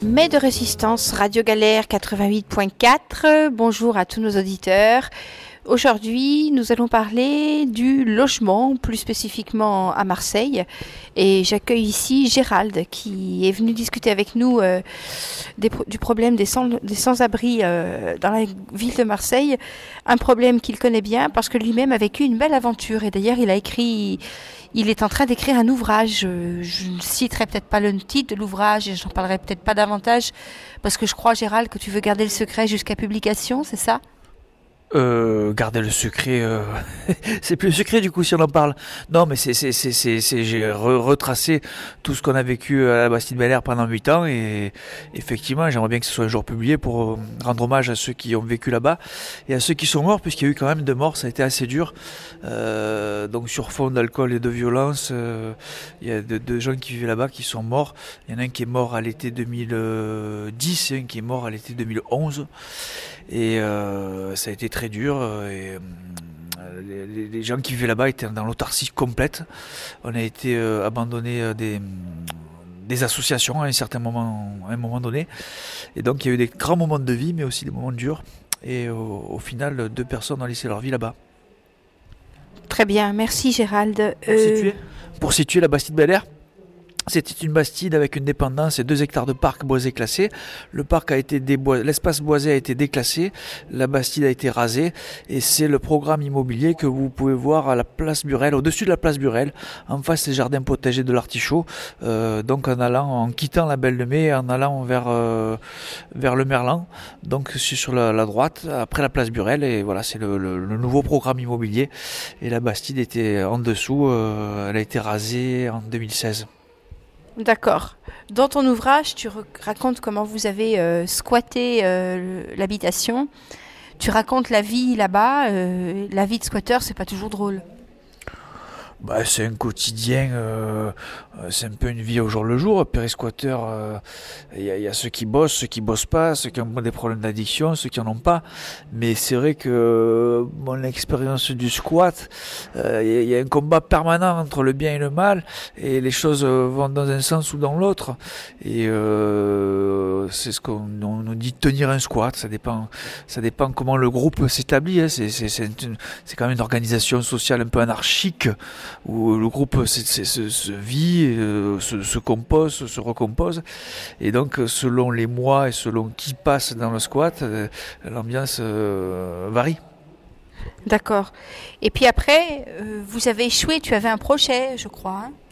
Mais de résistance, Radio Galère 88.4. Bonjour à tous nos auditeurs. Aujourd'hui, nous allons parler du logement, plus spécifiquement à Marseille. Et j'accueille ici Gérald qui est venu discuter avec nous du problème des sans-abri dans la ville de Marseille. Un problème qu'il connaît bien parce que lui-même a vécu une belle aventure. Et d'ailleurs, il est en train d'écrire un ouvrage. Je ne citerai peut-être pas le titre de l'ouvrage et j'en parlerai peut-être pas davantage parce que je crois, Gérald, que tu veux garder le secret jusqu'à publication, c'est ça ? Garder le secret, c'est plus le secret du coup si on en parle. Non, mais j'ai retracé tout ce qu'on a vécu à la Bastide-Bel-Air pendant 8 ans et effectivement, j'aimerais bien que ce soit un jour publié pour rendre hommage à ceux qui ont vécu là-bas et à ceux qui sont morts, puisqu'il y a eu quand même 2 morts, ça a été assez dur. Donc sur fond d'alcool et de violence, il y a 2 gens qui vivaient là-bas qui sont morts. Il y en a un qui est mort à l'été 2010 et un qui est mort à l'été 2011. Et ça a été très dur et les gens qui vivaient là-bas étaient dans l'autarcie complète. On a été abandonnés des associations à un moment donné. Et donc il y a eu des grands moments de vie mais aussi des moments durs. Et au final, 2 personnes ont laissé leur vie là-bas. Très bien, merci Gérald. Pour situer la Bastide-Bel-Air, c'était une bastide avec une dépendance et 2 hectares de parc boisé classé. Le parc a été l'espace boisé a été déclassé, la bastide a été rasée et c'est le programme immobilier que vous pouvez voir à la place Burel, au-dessus de la place Burel, en face des jardins potagers de l'Artichaut. Donc en quittant la Belle de Mai, en allant vers le Merlan. Donc c'est sur la droite, après la place Burel et voilà, c'est le nouveau programme immobilier. Et la bastide était en dessous, elle a été rasée en 2016. D'accord. Dans ton ouvrage, tu racontes comment vous avez squatté l'habitation. Tu racontes la vie là-bas. La vie de squatteur, c'est pas toujours drôle. C'est un quotidien, c'est un peu une vie au jour le jour. Périsquatteur, il y a ceux qui bossent pas, ceux qui ont des problèmes d'addiction, ceux qui en ont pas. Mais c'est vrai que mon expérience du squat, il y a un combat permanent entre le bien et le mal, et les choses vont dans un sens ou dans l'autre. Et c'est ce qu'on nous dit, tenir un squat. Ça dépend comment le groupe s'établit. Hein. C'est quand même une organisation sociale un peu anarchique, où le groupe se vit, se compose, se recompose. Et donc, selon les mois et selon qui passe dans le squat, l'ambiance varie. D'accord. Et puis après, vous avez échoué, tu avais un projet, je crois. Hein.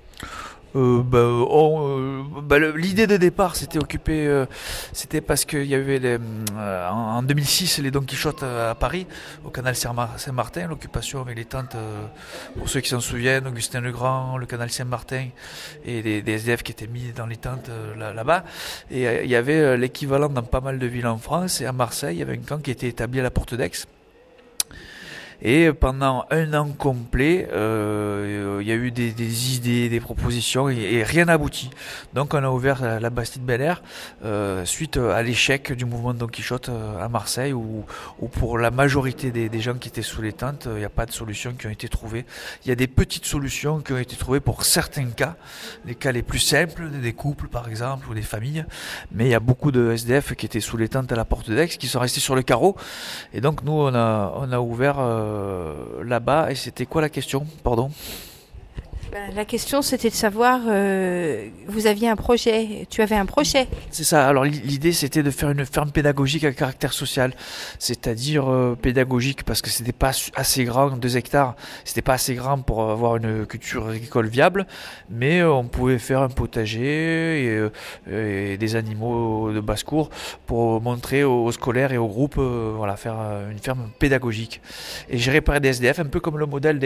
L'idée de départ c'était parce qu'il y avait en 2006 les Don Quichotte à Paris, au canal Saint-Martin, l'occupation avec les tentes, pour ceux qui s'en souviennent, Augustin Legrand, le canal Saint-Martin et des SDF qui étaient mis dans les tentes là-bas. Et il y avait l'équivalent dans pas mal de villes en France, et à Marseille il y avait un camp qui était établi à la Porte d'Aix. Et pendant 1 an complet, il y a eu des idées, des propositions et rien n'a abouti. Donc on a ouvert la Bastide-Bel-Air suite à l'échec du mouvement Don Quichotte à Marseille où pour la majorité des gens qui étaient sous les tentes, il n'y a pas de solutions qui ont été trouvées. Il y a des petites solutions qui ont été trouvées pour certains cas, les cas les plus simples, des couples par exemple ou des familles. Mais il y a beaucoup de SDF qui étaient sous les tentes à la Porte d'Aix qui sont restés sur le carreau. Et donc nous on a ouvert là-bas. Et c'était quoi la question? Pardon. La question, c'était de savoir, vous aviez un projet, tu avais un projet. C'est ça, alors l'idée c'était de faire une ferme pédagogique à caractère social, c'est-à-dire pédagogique parce que c'était pas assez grand, 2 hectares, c'était pas assez grand pour avoir une culture agricole viable, mais on pouvait faire un potager et des animaux de basse-cour pour montrer aux scolaires et aux groupes, faire une ferme pédagogique. Et j'ai réparé des SDF, un peu comme le modèle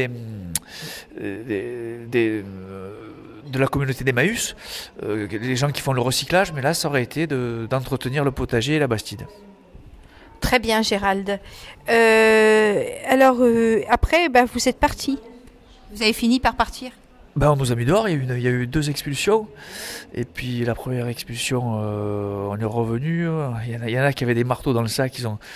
de la communauté d'Emmaüs, les gens qui font le recyclage, mais là ça aurait été d'entretenir le potager et la bastide. Très bien Gérald. Après vous êtes parti. Vous avez fini par partir. Ben, on nous a mis dehors, il y a eu 2 expulsions. Et puis la première expulsion, on est revenu. Il y en a qui avaient des marteaux dans le sac.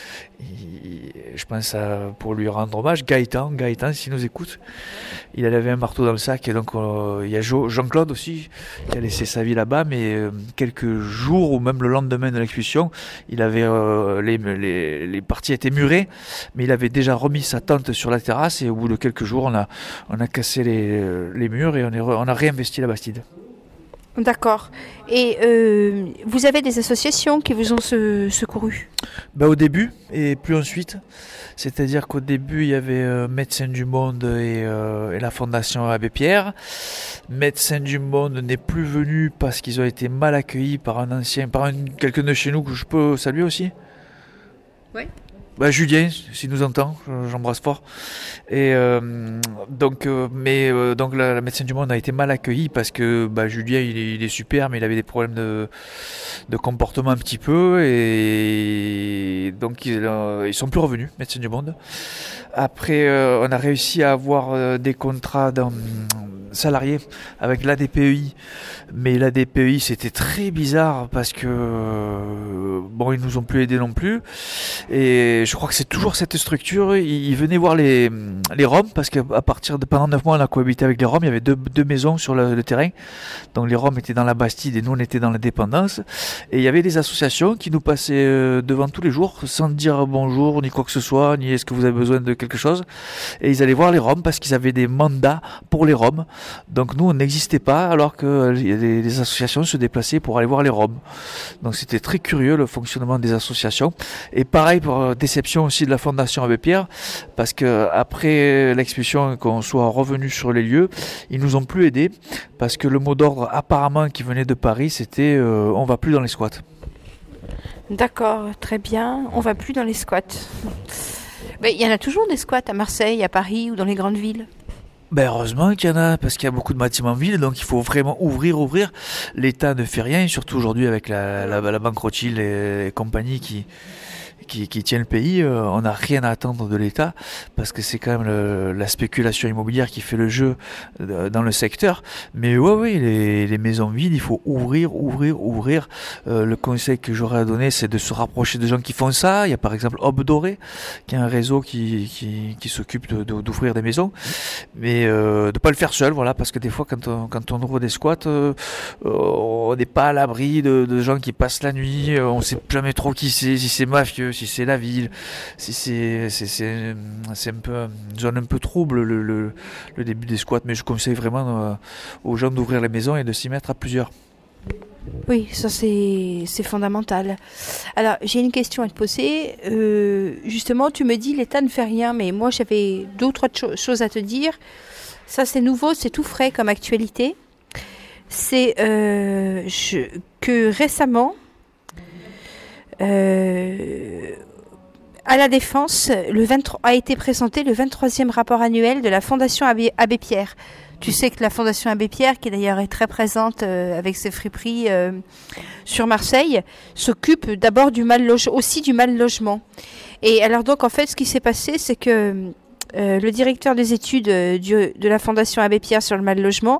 Je pense pour lui rendre hommage, Gaëtan, s'il nous écoute, il avait un marteau dans le sac. Et donc il y a Jean-Claude aussi, qui a laissé sa vie là-bas. Mais quelques jours ou même le lendemain de l'expulsion, il avait les parties étaient murées, mais il avait déjà remis sa tente sur la terrasse. Et au bout de quelques jours, on a cassé les murs et on a réinvesti la Bastide. D'accord. Et vous avez des associations qui vous ont secouru? Au début et plus ensuite. C'est-à-dire qu'au début, il y avait Médecins du Monde et la Fondation Abbé Pierre. Médecins du Monde n'est plus venu parce qu'ils ont été mal accueillis par quelqu'un de chez nous que je peux saluer aussi. Oui. Julien, s'il nous entend, j'embrasse fort. Et donc la Médecin du Monde a été mal accueilli parce que Julien il est super, mais il avait des problèmes de comportement un petit peu, et donc ils sont plus revenus, Médecin du Monde. Après, on a réussi à avoir des contrats salariés avec l'ADPEI, mais l'ADPEI c'était très bizarre parce que ils nous ont plus aidés non plus, et je crois que c'est toujours cette structure. Ils venaient voir les Roms parce que pendant 9 mois on a cohabité avec les Roms. Il y avait deux maisons sur le terrain, donc les Roms étaient dans la Bastide et nous on était dans la Dépendance, et il y avait des associations qui nous passaient devant tous les jours sans dire bonjour ni quoi que ce soit, ni est-ce que vous avez besoin de quelque chose, et ils allaient voir les Roms parce qu'ils avaient des mandats pour les Roms. Donc nous on n'existait pas, alors que les associations se déplaçaient pour aller voir les Roms. Donc c'était très curieux le fonctionnement des associations. Et pareil pour déception aussi de la Fondation Abbé Pierre, parce que après l'expulsion, qu'on soit revenu sur les lieux, ils nous ont plus aidés parce que le mot d'ordre apparemment qui venait de Paris, c'était on va plus dans les squats. D'accord, très bien. On va plus dans les squats. Mais il y en a toujours des squats à Marseille, à Paris ou dans les grandes villes. Heureusement qu'il y en a, parce qu'il y a beaucoup de bâtiments vides, donc il faut vraiment ouvrir. L'État ne fait rien, et surtout aujourd'hui avec la Banque Rothschild et compagnie qui tient le pays, on n'a rien à attendre de l'État, parce que c'est quand même la spéculation immobilière qui fait le jeu dans le secteur. Mais oui, les maisons vides, il faut ouvrir. Le conseil que j'aurais à donner, c'est de se rapprocher de gens qui font ça. Il y a par exemple Aube Dorée, qui est un réseau qui s'occupe d'ouvrir des maisons, mais de pas le faire seul, voilà, parce que des fois quand on ouvre des squats, on n'est pas à l'abri de gens qui passent la nuit, on sait jamais trop qui c'est, si c'est mafieux, si c'est la ville, si c'est un peu une zone un peu trouble, le début des squats. Mais je conseille vraiment aux gens d'ouvrir les maisons et de s'y mettre à plusieurs. Oui, ça c'est fondamental. Alors j'ai une question à te poser. Justement, tu me dis l'État ne fait rien, mais moi j'avais 2 ou 3 choses à te dire. Ça c'est nouveau, c'est tout frais comme actualité. C'est que récemment, à la Défense, a été présenté le 23e rapport annuel de la Fondation Abbé Pierre. Tu sais que la Fondation Abbé Pierre, qui d'ailleurs est très présente avec ses friperies sur Marseille, s'occupe d'abord du mal logement. Et alors donc en fait, ce qui s'est passé, c'est que le directeur des études de la Fondation Abbé Pierre sur le mal logement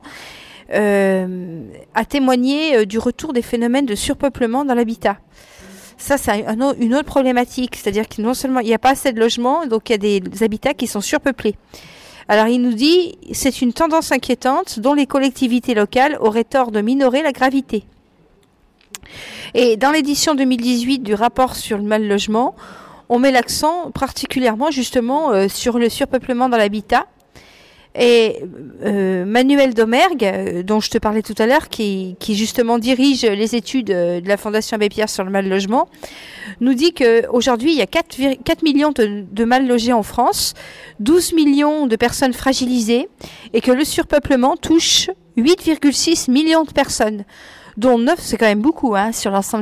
a témoigné du retour des phénomènes de surpeuplement dans l'habitat. Ça, c'est une autre problématique, c'est-à-dire que non seulement il n'y a pas assez de logements, donc il y a des habitats qui sont surpeuplés. Alors il nous dit, c'est une tendance inquiétante dont les collectivités locales auraient tort de minorer la gravité. Et dans l'édition 2018 du rapport sur le mal logement, on met l'accent particulièrement justement sur le surpeuplement dans l'habitat. Et Manuel Domergue, dont je te parlais tout à l'heure, qui justement dirige les études de la Fondation Abbé Pierre sur le mal logement, nous dit qu'aujourd'hui, il y a 4 millions de mal logés en France, 12 millions de personnes fragilisées, et que le surpeuplement touche 8,6 millions de personnes. dont 9, c'est quand même beaucoup, sur l'ensemble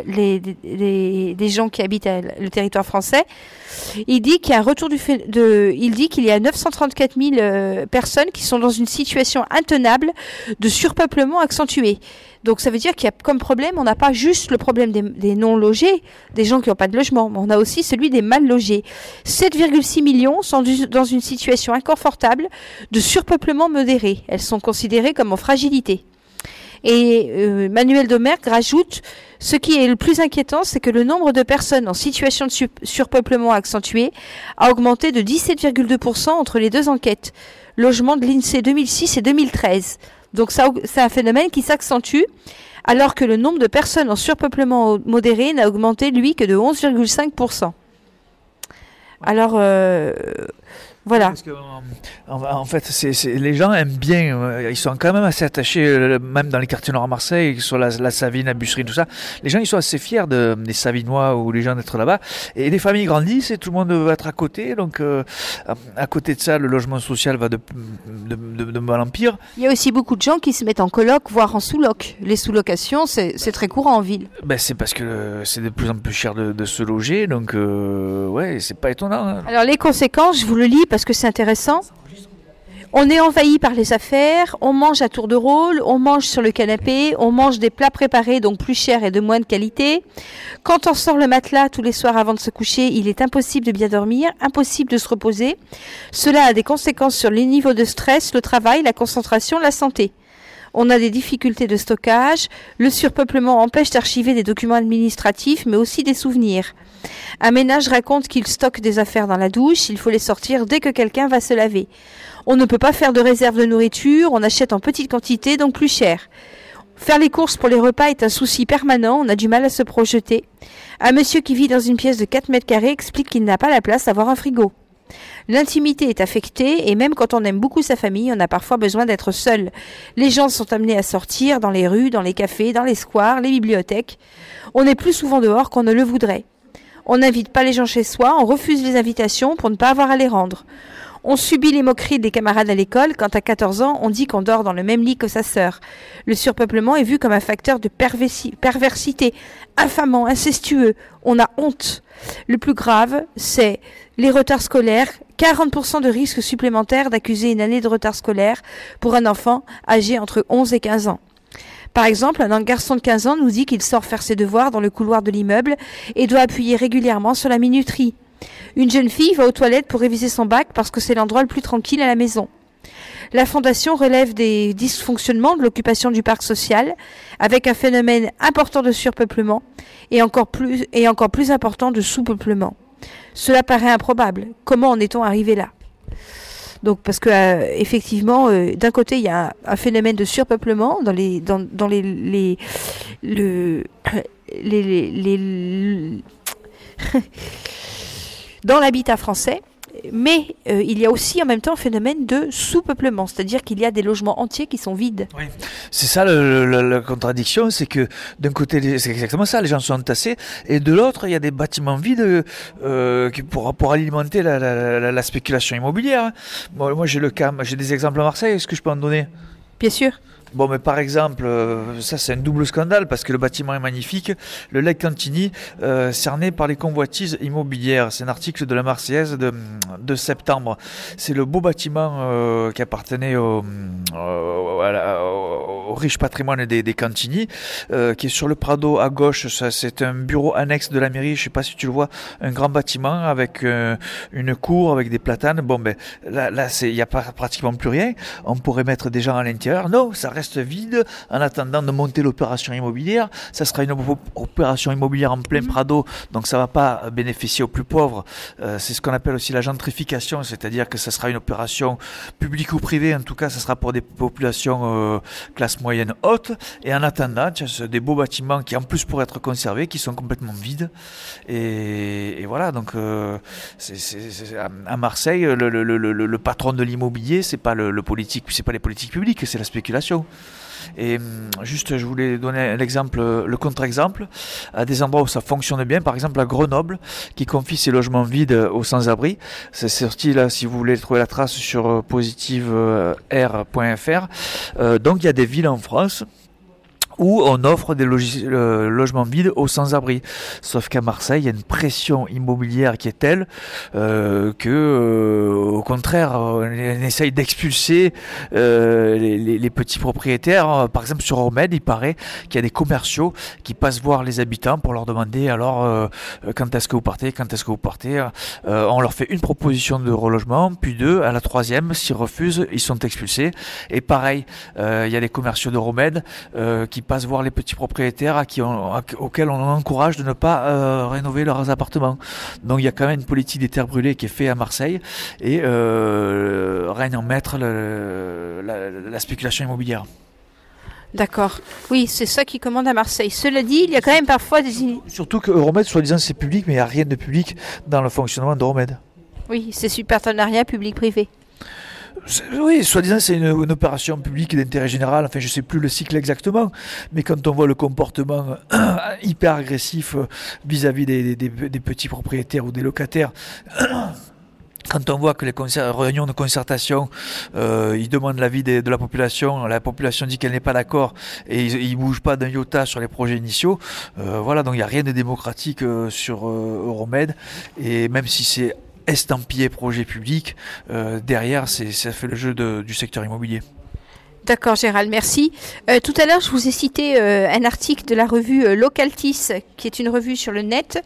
des gens qui habitent le territoire français. Il dit qu'il y a un retour il dit qu'il y a 934 000 personnes qui sont dans une situation intenable de surpeuplement accentué. Donc ça veut dire qu'il y a comme problème, on n'a pas juste le problème des non-logés, des gens qui n'ont pas de logement, mais on a aussi celui des mal logés. 7,6 millions sont dans une situation inconfortable de surpeuplement modéré. Elles sont considérées comme en fragilité. Et Manuel Domergue rajoute, ce qui est le plus inquiétant, c'est que le nombre de personnes en situation de surpeuplement accentué a augmenté de 17,2% entre les deux enquêtes. Logement de l'INSEE 2006 et 2013. Donc c'est un phénomène qui s'accentue, alors que le nombre de personnes en surpeuplement modéré n'a augmenté, lui, que de 11,5%. Alors, voilà. Parce que, en fait, les gens aiment bien, ils sont quand même assez attachés, même dans les quartiers nord à Marseille, sur la Savine, la Busserie, tout ça. Les gens, ils sont assez fiers des Savinois ou les gens d'être là-bas. Et les familles grandissent et tout le monde va être à côté. Donc, à côté de ça, le logement social va de mal en pire. Il y a aussi beaucoup de gens qui se mettent en coloc, voire en sous-loc. Les sous-locations, c'est très courant en ville. Ben, c'est parce que c'est de plus en plus cher de se loger. Donc, ouais, c'est pas étonnant. Hein. Alors, les conséquences, je vous le lis parce que c'est intéressant. On est envahi par les affaires, on mange à tour de rôle, on mange sur le canapé, on mange des plats préparés donc plus chers et de moins de qualité. Quand on sort le matelas tous les soirs avant de se coucher, il est impossible de bien dormir, impossible de se reposer. Cela a des conséquences sur les niveaux de stress, le travail, la concentration, la santé. On a des difficultés de stockage, le surpeuplement empêche d'archiver des documents administratifs mais aussi des souvenirs. Un ménage raconte qu'il stocke des affaires dans la douche, il faut les sortir dès que quelqu'un va se laver. On ne peut pas faire de réserve de nourriture, on achète en petite quantité, donc plus cher. Faire les courses pour les repas est un souci permanent, on a du mal à se projeter. Un monsieur qui vit dans une pièce de 4 mètres carrés explique qu'il n'a pas la place d'avoir un frigo. L'intimité est affectée et même quand on aime beaucoup sa famille, on a parfois besoin d'être seul. Les gens sont amenés à sortir dans les rues, dans les cafés, dans les squares, les bibliothèques. On est plus souvent dehors qu'on ne le voudrait. On n'invite pas les gens chez soi, on refuse les invitations pour ne pas avoir à les rendre. On subit les moqueries des camarades à l'école quand à 14 ans, on dit qu'on dort dans le même lit que sa sœur. Le surpeuplement est vu comme un facteur de perversité, infamant, incestueux. On a honte. Le plus grave, c'est les retards scolaires. 40% de risque supplémentaire d'accuser une année de retard scolaire pour un enfant âgé entre 11 et 15 ans. Par exemple, un garçon de 15 ans nous dit qu'il sort faire ses devoirs dans le couloir de l'immeuble et doit appuyer régulièrement sur la minuterie. Une jeune fille va aux toilettes pour réviser son bac parce que c'est l'endroit le plus tranquille à la maison. La Fondation relève des dysfonctionnements de l'occupation du parc social avec un phénomène important de surpeuplement et encore plus important de sous-peuplement. Cela paraît improbable. Comment en est-on arrivé là ? Donc, parce que effectivement, d'un côté, il y a un phénomène de surpeuplement dans l'habitat français, mais il y a aussi en même temps un phénomène de sous-peuplement, c'est-à-dire qu'il y a des logements entiers qui sont vides. Oui. C'est ça la contradiction, c'est que d'un côté, c'est exactement ça, les gens sont entassés, et de l'autre, il y a des bâtiments vides pour alimenter la spéculation immobilière. Moi, j'ai des exemples à Marseille, est-ce que je peux en donner ? Bien sûr. Bon, mais par exemple, ça c'est un double scandale parce que le bâtiment est magnifique. Le Lac Cantini, cerné par les convoitises immobilières. C'est un article de la Marseillaise de septembre. C'est le beau bâtiment qui appartenait au riche patrimoine des Cantini, qui est sur le Prado à gauche. Ça, c'est un bureau annexe de la mairie. Je sais pas si tu le vois, un grand bâtiment avec une cour avec des platanes. Bon, ben là, il y a pratiquement plus rien. On pourrait mettre des gens à l'intérieur. Non, ça reste vide en attendant de monter l'opération immobilière. Ça sera une opération immobilière en plein Prado, donc ça ne va pas bénéficier aux plus pauvres. C'est ce qu'on appelle aussi la gentrification, c'est-à-dire que ça sera une opération publique ou privée, en tout cas ça sera pour des populations classe moyenne haute, et en attendant, tu as des beaux bâtiments qui en plus pourraient être conservés, qui sont complètement vides, et voilà, donc à Marseille, le patron de l'immobilier, c'est pas le politique, c'est pas les politiques publiques, c'est la spéculation. Et juste, je voulais donner le contre-exemple à des endroits où ça fonctionne bien, par exemple à Grenoble, qui confie ses logements vides aux sans-abri. C'est sorti là, si vous voulez trouver la trace, sur positiverair.fr. Donc il y a des villes en France où on offre des logements vides aux sans-abri. Sauf qu'à Marseille, il y a une pression immobilière qui est telle au contraire, on essaye d'expulser les petits propriétaires. Par exemple, sur Euromède, il paraît qu'il y a des commerciaux qui passent voir les habitants pour leur demander alors quand est-ce que vous partez, on leur fait une proposition de relogement, puis deux, à la troisième, s'ils refusent, ils sont expulsés. Et pareil, il y a des commerciaux d'Euromède qui passent voir les petits propriétaires auxquels on encourage de ne pas rénover leurs appartements. Donc il y a quand même une politique des terres brûlées qui est faite à Marseille et règne en maître la spéculation immobilière. D'accord. Oui, c'est ça qui commande à Marseille. Cela dit, il y a quand même parfois des... Surtout que Euromède, soi-disant, c'est public, mais il n'y a rien de public dans le fonctionnement d'Euromède. Oui, c'est sur partenariat public-privé. Oui, soi-disant c'est une opération publique d'intérêt général, enfin je ne sais plus le cycle exactement, mais quand on voit le comportement hyper agressif vis-à-vis des petits propriétaires ou des locataires, quand on voit que les réunions de concertation, ils demandent l'avis de la population dit qu'elle n'est pas d'accord et ils bougent pas d'un iota sur les projets initiaux, voilà, donc il n'y a rien de démocratique sur Euromède, et même si c'est estampillé projet public, derrière ça fait le jeu du secteur immobilier. D'accord Gérald, merci. Tout à l'heure je vous ai cité un article de la revue Localtis, qui est une revue sur le net,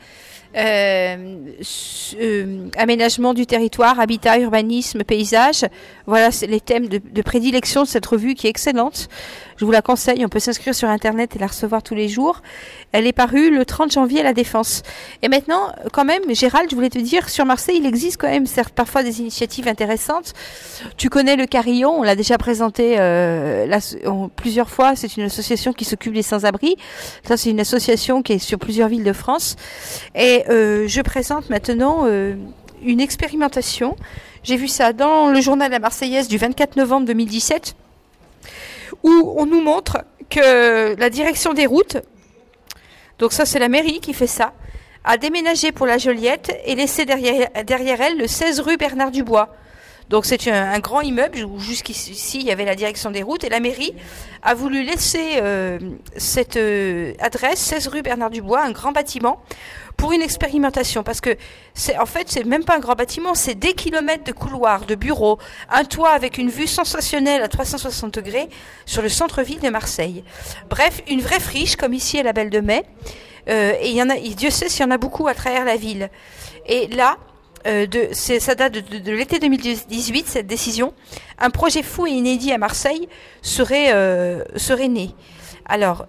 aménagement du territoire, habitat, urbanisme, paysage. Voilà, c'est les thèmes de prédilection de cette revue qui est excellente. Je vous la conseille, on peut s'inscrire sur Internet et la recevoir tous les jours. Elle est parue le 30 janvier à La Défense. Et maintenant, quand même, Gérald, je voulais te dire, sur Marseille, il existe quand même parfois des initiatives intéressantes. Tu connais le Carillon, on l'a déjà présenté plusieurs fois. C'est une association qui s'occupe des sans-abri. Ça, c'est une association qui est sur plusieurs villes de France. Et je présente maintenant une expérimentation. J'ai vu ça dans le journal La Marseillaise du 24 novembre 2017, où on nous montre que la direction des routes, donc ça c'est la mairie qui fait ça, a déménagé pour la Joliette et laissé derrière elle le 16 rue Bernard Dubois. Donc c'est un grand immeuble où jusqu'ici il y avait la direction des routes, et la mairie a voulu laisser cette adresse, 16 rue Bernard Dubois, un grand bâtiment, pour une expérimentation, parce que c'est même pas un grand bâtiment, c'est des kilomètres de couloirs, de bureaux, un toit avec une vue sensationnelle à 360 degrés sur le centre-ville de Marseille. Bref, une vraie friche, comme ici à la Belle de Mai, et Dieu sait s'il y en a beaucoup à travers la ville. Et là, ça date de l'été 2018, cette décision. Un projet fou et inédit à Marseille serait né. Alors,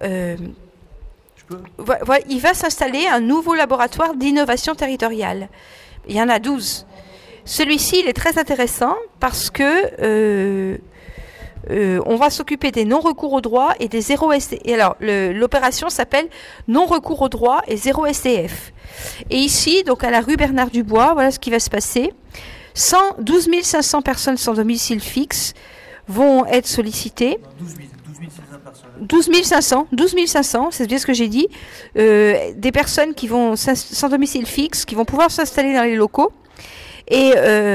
il va s'installer un nouveau laboratoire d'innovation territoriale. Il y en a 12. Celui-ci, il est très intéressant parce que on va s'occuper des non-recours au droit et des zéro SDF. Et alors, l'opération s'appelle non-recours au droit et zéro SDF. Et ici, donc à la rue Bernard Dubois, voilà ce qui va se passer. 12 500 personnes sans domicile fixe vont être sollicitées. 12 500, c'est bien ce que j'ai dit. Des personnes qui vont sans domicile fixe, qui vont pouvoir s'installer dans les locaux. Et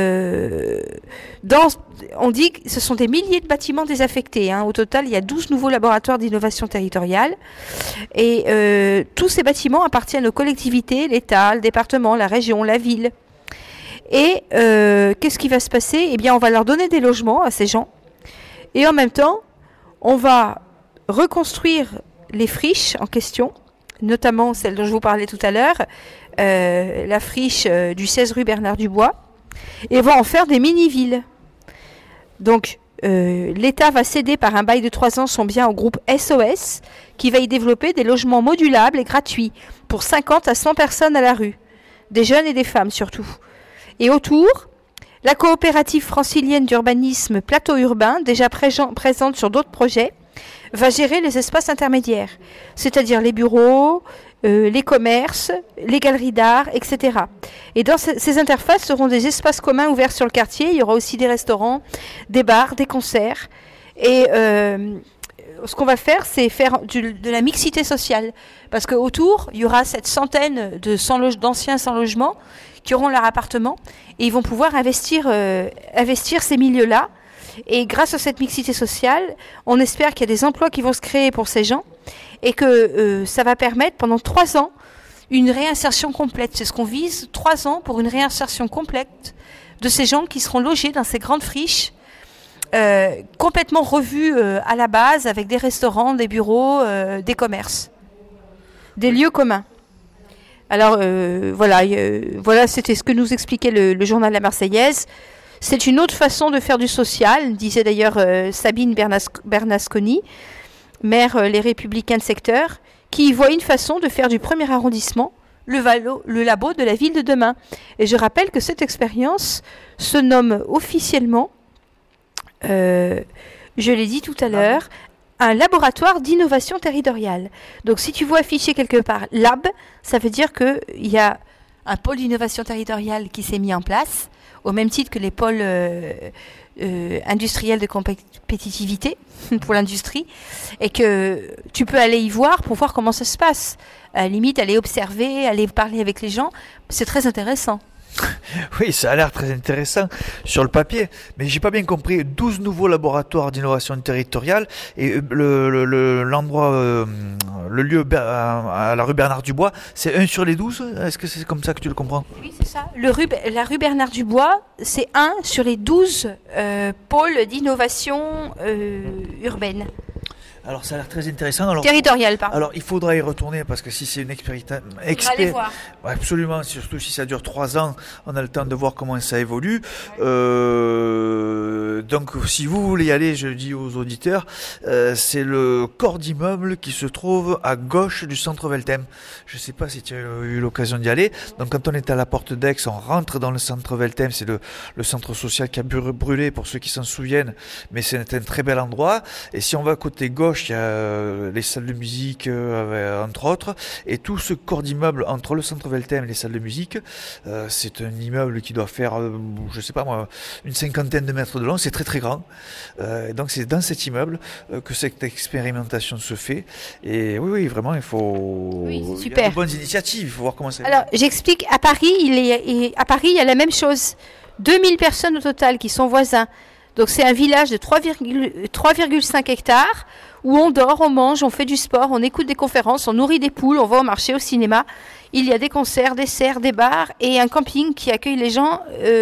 on dit que ce sont des milliers de bâtiments désaffectés. Hein. Au total, il y a 12 nouveaux laboratoires d'innovation territoriale. Et tous ces bâtiments appartiennent aux collectivités, l'État, le département, la région, la ville. Et qu'est-ce qui va se passer ? Eh bien, on va leur donner des logements à ces gens. Et en même temps, on va reconstruire les friches en question, notamment celle dont je vous parlais tout à l'heure, la friche du 16 rue Bernard Dubois, et va en faire des mini-villes. Donc, l'État va céder par un bail de 3 ans son bien au groupe SOS, qui va y développer des logements modulables et gratuits pour 50 à 100 personnes à la rue, des jeunes et des femmes surtout. Et autour, la coopérative francilienne d'urbanisme Plateau Urbain, déjà présente sur d'autres projets, va gérer les espaces intermédiaires, c'est-à-dire les bureaux, les commerces, les galeries d'art, etc. Et dans ces interfaces seront des espaces communs ouverts sur le quartier. Il y aura aussi des restaurants, des bars, des concerts. Et ce qu'on va faire, c'est faire de la mixité sociale. Parce qu'autour, il y aura cette centaine d'anciens sans logement qui auront leur appartement. Et ils vont pouvoir investir ces milieux-là. Et grâce à cette mixité sociale, on espère qu'il y a des emplois qui vont se créer pour ces gens. et que ça va permettre pendant 3 ans une réinsertion complète. C'est ce qu'on vise, 3 ans pour une réinsertion complète de ces gens qui seront logés dans ces grandes friches, complètement revues à la base, avec des restaurants, des bureaux, des commerces, des lieux communs. Alors voilà, c'était ce que nous expliquait le journal La Marseillaise. C'est une autre façon de faire du social, disait d'ailleurs Sabine Bernasconi, maire Les Républicains de secteur, qui voit une façon de faire du premier arrondissement le labo de la ville de demain. Et je rappelle que cette expérience se nomme officiellement, je l'ai dit tout à l'heure, un laboratoire d'innovation territoriale. Donc si tu vois affiché quelque part lab, ça veut dire qu'il y a un pôle d'innovation territoriale qui s'est mis en place, au même titre que les pôles industriels de compétitivité pour l'industrie, et que tu peux aller y voir pour voir comment ça se passe. À la limite, aller observer, aller parler avec les gens, c'est très intéressant. Oui, ça a l'air très intéressant sur le papier, mais j'ai pas bien compris. 12 nouveaux laboratoires d'innovation territoriale et l'endroit, le lieu à la rue Bernard Dubois, c'est 1 sur les 12. Est-ce que c'est comme ça que tu le comprends? Oui, c'est ça. La rue Bernard Dubois, c'est 1 sur les 12 pôles d'innovation urbaine. Alors ça a l'air très intéressant. Alors, territorial, pardon. Alors il faudra y retourner parce que si c'est une expérience absolument, surtout si ça dure 3 ans, on a le temps de voir comment ça évolue. Donc si vous voulez y aller, je dis aux auditeurs, c'est le corps d'immeuble qui se trouve à gauche du centre Veltem. Je ne sais pas si tu as eu l'occasion d'y aller. Donc quand on est à la porte d'Aix, on rentre dans le centre Veltem, c'est le centre social qui a brûlé pour ceux qui s'en souviennent, mais c'est un très bel endroit. Et si on va à côté gauche, il y a les salles de musique entre autres, et tout ce corps d'immeuble entre le centre Veltem et les salles de musique, c'est un immeuble qui doit faire, je sais pas moi, une 50aine de mètres de long, c'est très très grand. Donc c'est dans cet immeuble que cette expérimentation se fait. Et oui, vraiment, il faut. Oui, c'est super. Il y a de bonnes initiatives, il faut voir comment ça. Alors j'explique, à Paris, il y a la même chose. 2000 personnes au total qui sont voisins. Donc c'est un village de 3,5 hectares où on dort, on mange, on fait du sport, on écoute des conférences, on nourrit des poules, on va au marché, au cinéma. Il y a des concerts, des serres, des bars et un camping qui accueille les gens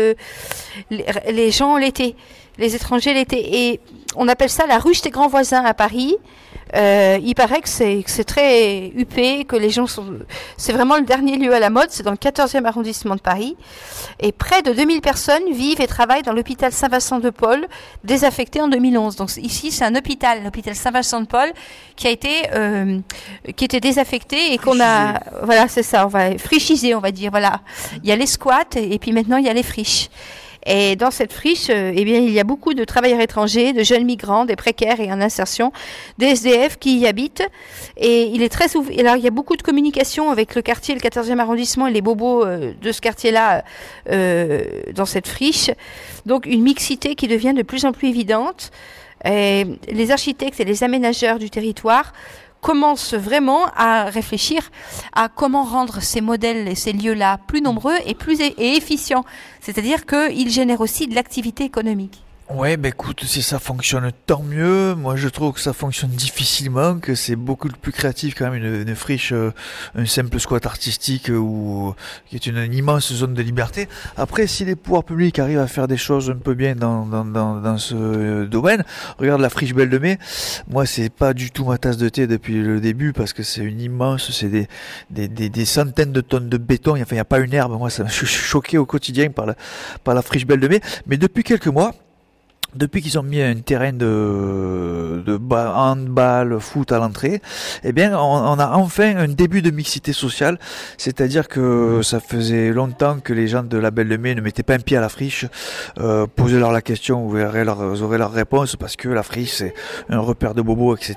l'été, les étrangers l'été. Et on appelle ça la ruche des grands voisins à Paris. Il paraît que c'est très huppé, que les gens c'est vraiment le dernier lieu à la mode, c'est dans le 14e arrondissement de Paris. Et près de 2000 personnes vivent et travaillent dans l'hôpital Saint-Vincent-de-Paul, désaffecté en 2011. Donc ici, c'est un hôpital, l'hôpital Saint-Vincent-de-Paul, qui était désaffecté et qu'on a, voilà, c'est ça, on va frichiser, on va dire, voilà. Il y a les squats et puis maintenant il y a les friches. Et dans cette friche, eh bien, il y a beaucoup de travailleurs étrangers, de jeunes migrants, des précaires et en insertion, des SDF qui y habitent. Et il est très ouvert. Alors, il y a beaucoup de communication avec le quartier, le 14e arrondissement et les bobos de ce quartier-là dans cette friche. Donc, une mixité qui devient de plus en plus évidente. Et les architectes et les aménageurs du territoire commence vraiment à réfléchir à comment rendre ces modèles et ces lieux-là plus nombreux et plus efficients. C'est-à-dire qu'ils génèrent aussi de l'activité économique. Ouais, bah écoute, si ça fonctionne, tant mieux. Moi, je trouve que ça fonctionne difficilement, que c'est beaucoup plus créatif quand même une friche, un simple squat artistique qui est une immense zone de liberté. Après, si les pouvoirs publics arrivent à faire des choses un peu bien dans ce domaine, regarde la friche Belle de Mai. Moi, c'est pas du tout ma tasse de thé depuis le début parce que c'est une immense, c'est des centaines de tonnes de béton. Enfin, il n'y a pas une herbe. Moi, je suis choqué au quotidien par la friche Belle de Mai. Mais depuis quelques mois, depuis qu'ils ont mis un terrain de handball, foot à l'entrée, eh bien, on a enfin un début de mixité sociale. C'est-à-dire que ça faisait longtemps que les gens de la Belle de Mai ne mettaient pas un pied à la friche, posez-leur la question, vous aurez leur réponse, parce que la friche, c'est un repère de bobos, etc.,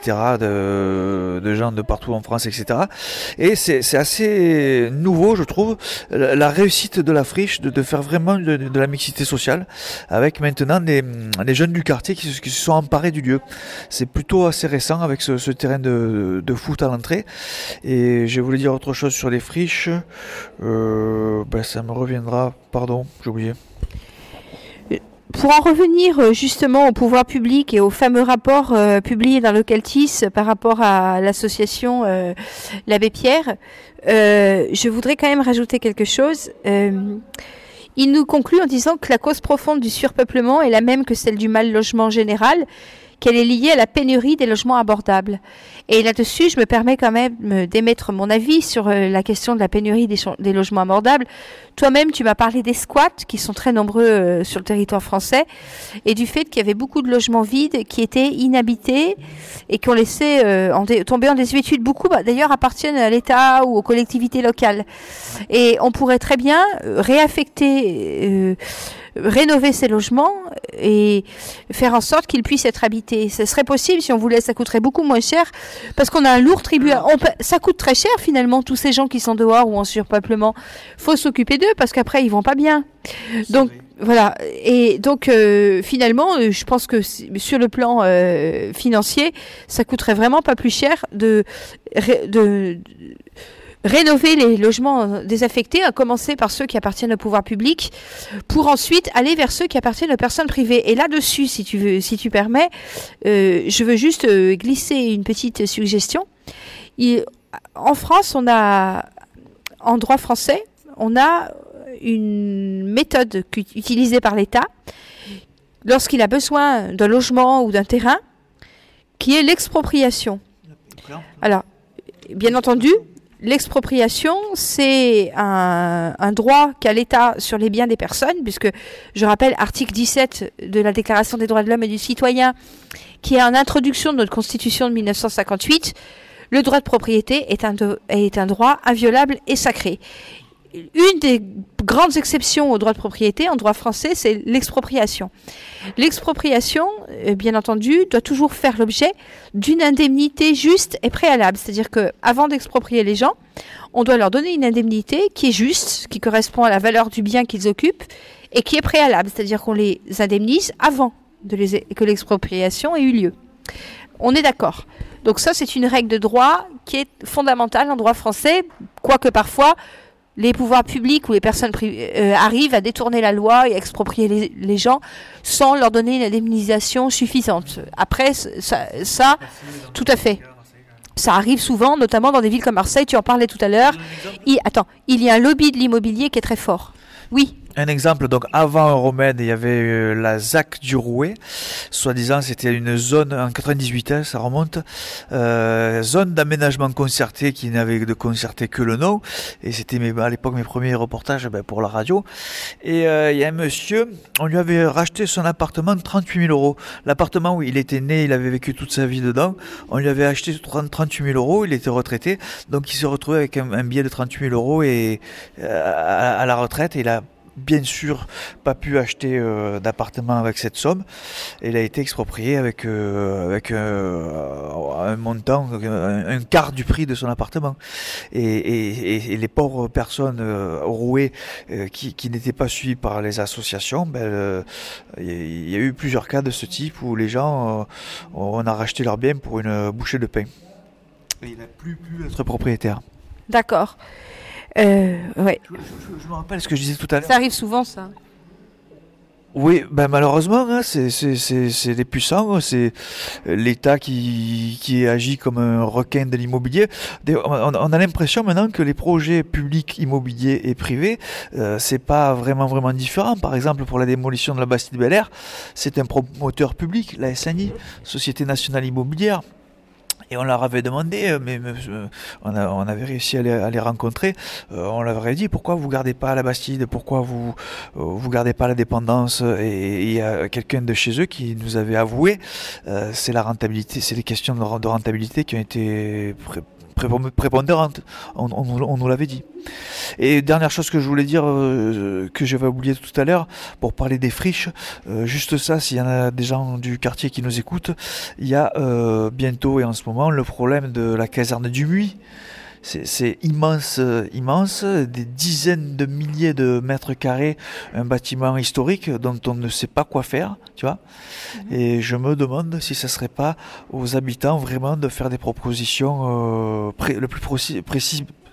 de gens de partout en France, etc. Et c'est assez nouveau, je trouve, la réussite de la friche, de faire vraiment de la mixité sociale, avec maintenant les jeunes du quartier qui se sont emparés du lieu. C'est plutôt assez récent avec ce terrain de foot à l'entrée. Et je voulais dire autre chose sur les friches. Ça me reviendra. Pardon, j'ai oublié. Pour en revenir justement au pouvoir public et au fameux rapport publié dans Localtis par rapport à l'association l'Abbé Pierre, je voudrais quand même rajouter quelque chose. Il nous conclut en disant que la cause profonde du surpeuplement est la même que celle du mal logement général, qu'elle est liée à la pénurie des logements abordables. Et là-dessus, je me permets quand même d'émettre mon avis sur la question de la pénurie des logements abordables. Toi-même, tu m'as parlé des squats qui sont très nombreux sur le territoire français et du fait qu'il y avait beaucoup de logements vides qui étaient inhabités et qui ont laissé tomber en désuétude. Beaucoup, d'ailleurs, appartiennent à l'État ou aux collectivités locales. Et on pourrait très bien réaffecter... rénover ces logements et faire en sorte qu'ils puissent être habités. Ce serait possible si on voulait, ça coûterait beaucoup moins cher parce qu'on a un lourd tribut. Ça coûte très cher finalement, tous ces gens qui sont dehors ou en surpeuplement. Faut s'occuper d'eux parce qu'après ils vont pas bien. Donc voilà. Et donc finalement, je pense que sur le plan financier, ça coûterait vraiment pas plus cher de rénover les logements désaffectés, à commencer par ceux qui appartiennent au pouvoir public, pour ensuite aller vers ceux qui appartiennent aux personnes privées. Et là-dessus, si tu permets, je veux juste glisser une petite suggestion. En France, en droit français, on a une méthode utilisée par l'État lorsqu'il a besoin d'un logement ou d'un terrain, qui est l'expropriation. Alors, bien entendu, l'expropriation, c'est un droit qu'a l'État sur les biens des personnes, puisque, je rappelle, article 17 de la Déclaration des droits de l'homme et du citoyen, qui est en introduction de notre Constitution de 1958, le droit de propriété est un droit inviolable et sacré. Une des grandes exceptions au droit de propriété en droit français, c'est l'expropriation. L'expropriation, bien entendu, doit toujours faire l'objet d'une indemnité juste et préalable. C'est-à-dire qu'avant d'exproprier les gens, on doit leur donner une indemnité qui est juste, qui correspond à la valeur du bien qu'ils occupent et qui est préalable. C'est-à-dire qu'on les indemnise avant que l'expropriation ait eu lieu. On est d'accord. Donc ça, c'est une règle de droit qui est fondamentale en droit français, quoique parfois les pouvoirs publics ou les personnes arrivent à détourner la loi et à exproprier les gens sans leur donner une indemnisation suffisante. Après, ça tout à fait. Ça arrive souvent, notamment dans des villes comme Marseille, tu en parlais tout à l'heure. Il y a un lobby de l'immobilier qui est très fort. Oui. Un exemple, donc avant Euromède, il y avait la ZAC du Rouet, soi-disant c'était une zone, en 98, hein, ça remonte, zone d'aménagement concerté qui n'avait de concerté que le nom, et c'était à l'époque mes premiers reportages pour la radio, et il y a un monsieur, on lui avait racheté son appartement de 38 000 euros, l'appartement où il était né, il avait vécu toute sa vie dedans, on lui avait acheté 38 000 euros, il était retraité, donc il se retrouvait avec un billet de 38 000 euros et à la retraite, et il a bien sûr pas pu acheter d'appartement avec cette somme. Il a été exproprié avec un montant, un quart du prix de son appartement. Et les pauvres personnes rouées qui n'étaient pas suivies par les associations, il y a eu plusieurs cas de ce type où les gens on a racheté leurs biens pour une bouchée de pain. Et il n'a plus pu être propriétaire. D'accord. Ouais. Je me rappelle ce que je disais tout à l'heure. Ça arrive souvent, ça. Oui, malheureusement, hein, c'est les puissants, c'est l'État qui agit comme un requin de l'immobilier. On a l'impression maintenant que les projets publics, immobiliers et privés, c'est pas vraiment différent. Par exemple, pour la démolition de la Bastide Bel Air, c'est un promoteur public, la SNI, Société Nationale Immobilière. Et on leur avait demandé, mais on avait réussi à les rencontrer. On leur avait dit pourquoi vous gardez pas la Bastide, pourquoi vous gardez pas la Dépendance. Et il y a quelqu'un de chez eux qui nous avait avoué, c'est la rentabilité, c'est les questions de rentabilité qui ont été prépondérantes. On nous l'avait dit. Et dernière chose que je voulais dire, que j'avais oublié tout à l'heure, pour parler des friches, juste ça, s'il y en a des gens du quartier qui nous écoutent, il y a bientôt et en ce moment le problème de la caserne du Muy. C'est immense, des dizaines de milliers de mètres carrés, un bâtiment historique dont on ne sait pas quoi faire, tu vois. Et je me demande si ça serait pas aux habitants vraiment de faire des propositions le plus précis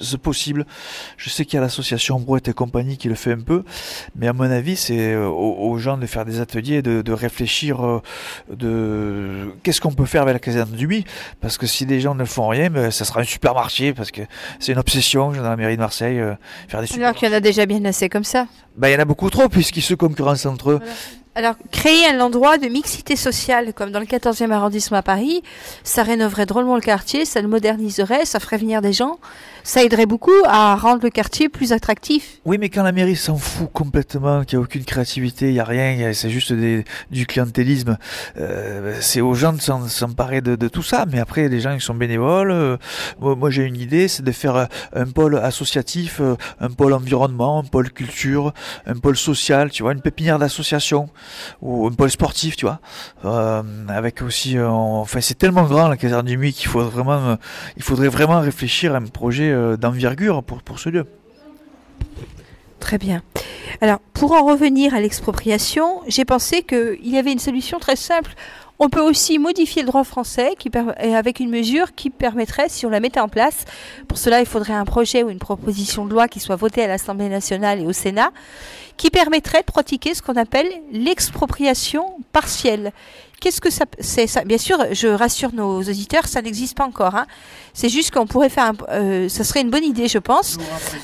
possible. Je sais qu'il y a l'association Brouette et compagnie qui le fait un peu, mais à mon avis, c'est aux gens de faire des ateliers, de réfléchir de qu'est-ce qu'on peut faire avec la caserne du Buis, parce que si des gens ne font rien, ça sera un supermarché, parce que c'est une obsession dans la mairie de Marseille, faire des supermarchés. Alors qu'il y en a déjà bien assez comme ça. Il y en a beaucoup trop, puisqu'ils se concurrencent entre eux. Voilà. Alors, créer un endroit de mixité sociale, comme dans le 14e arrondissement à Paris, ça rénoverait drôlement le quartier, ça le moderniserait, ça ferait venir des gens, ça aiderait beaucoup à rendre le quartier plus attractif. Oui, mais quand la mairie s'en fout complètement, qu'il n'y a aucune créativité, il n'y a rien, c'est juste du clientélisme, c'est aux gens de s'emparer de tout ça. Mais après, les gens, ils sont bénévoles. Moi, j'ai une idée, c'est de faire un pôle associatif, un pôle environnement, un pôle culture, un pôle social, tu vois, une pépinière d'association, ou un pôle sportif, tu vois, avec aussi, c'est tellement grand la caserne du Buis qu'il faudrait vraiment réfléchir à un projet d'envergure pour ce lieu. Très bien. Alors, pour en revenir à l'expropriation, j'ai pensé qu'il y avait une solution très simple. On peut aussi modifier le droit français avec une mesure qui permettrait, si on la mettait en place, pour cela il faudrait un projet ou une proposition de loi qui soit votée à l'Assemblée nationale et au Sénat, qui permettrait de pratiquer ce qu'on appelle l'expropriation partielle. Qu'est-ce que c'est ça? Bien sûr, je rassure nos auditeurs, ça n'existe pas encore. Hein. C'est juste qu'on pourrait faire ça serait une bonne idée, je pense.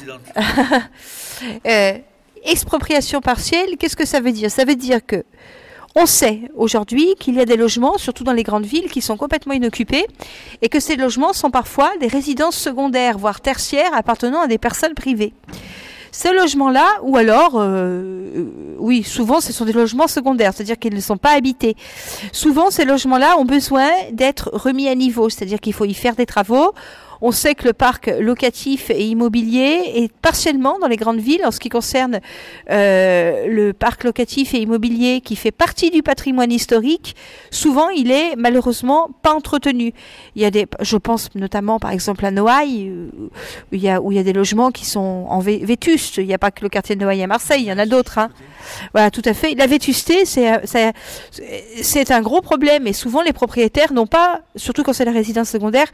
Expropriation partielle, qu'est-ce que ça veut dire? Ça veut dire que on sait aujourd'hui qu'il y a des logements, surtout dans les grandes villes, qui sont complètement inoccupés et que ces logements sont parfois des résidences secondaires, voire tertiaires, appartenant à des personnes privées. Ces logements-là, ou alors, oui, souvent ce sont des logements secondaires, c'est-à-dire qu'ils ne sont pas habités. Souvent, ces logements-là ont besoin d'être remis à niveau, c'est-à-dire qu'il faut y faire des travaux. On sait que le parc locatif et immobilier est partiellement dans les grandes villes, en ce qui concerne le parc locatif et immobilier qui fait partie du patrimoine historique, souvent il est malheureusement pas entretenu. Il y a je pense notamment par exemple à Noailles, où il y a des logements qui sont en vétustes. Il n'y a pas que le quartier de Noailles à Marseille, il y en a d'autres. Hein. Voilà, tout à fait. La vétusté, c'est un gros problème, et souvent les propriétaires n'ont pas, surtout quand c'est la résidence secondaire,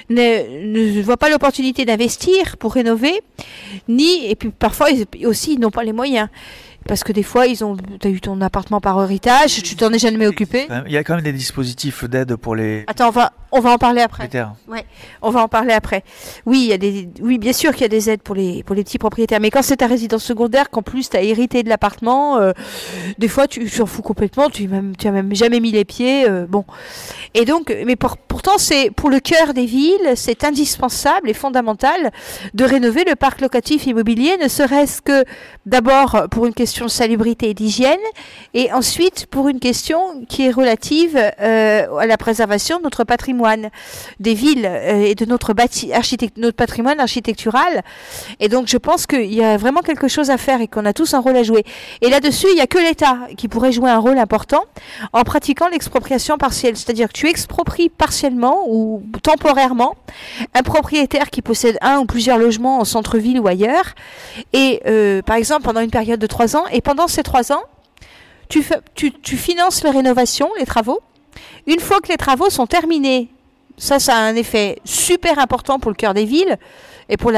ne voient pas l'opportunité d'investir pour rénover, et puis parfois aussi ils n'ont pas les moyens. Parce que des fois, t'as eu ton appartement par héritage, tu t'en es jamais occupé. Il y a quand même des dispositifs d'aide pour les... Attends, on va en parler après. Ouais, on va en parler après. Oui, oui, bien sûr qu'il y a des aides pour les petits propriétaires. Mais quand c'est ta résidence secondaire, qu'en plus tu as hérité de l'appartement, des fois tu t'en fous complètement, tu as même jamais mis les pieds. Bon. Et donc, mais pourtant, c'est pour le cœur des villes, c'est indispensable et fondamental de rénover le parc locatif immobilier, ne serait-ce que d'abord pour une question de salubrité et d'hygiène, et ensuite pour une question qui est relative à la préservation de notre patrimoine des villes et de notre patrimoine architectural. Et donc je pense qu'il y a vraiment quelque chose à faire et qu'on a tous un rôle à jouer. Et là-dessus, il n'y a que l'État qui pourrait jouer un rôle important en pratiquant l'expropriation partielle. C'est-à-dire que tu expropries partiellement ou temporairement un propriétaire qui possède un ou plusieurs logements en centre-ville ou ailleurs, et par exemple pendant une période de 3 ans, et pendant ces 3 ans, tu finances les rénovations, les travaux. Une fois que les travaux sont terminés, ça a un effet super important pour le cœur des villes et pour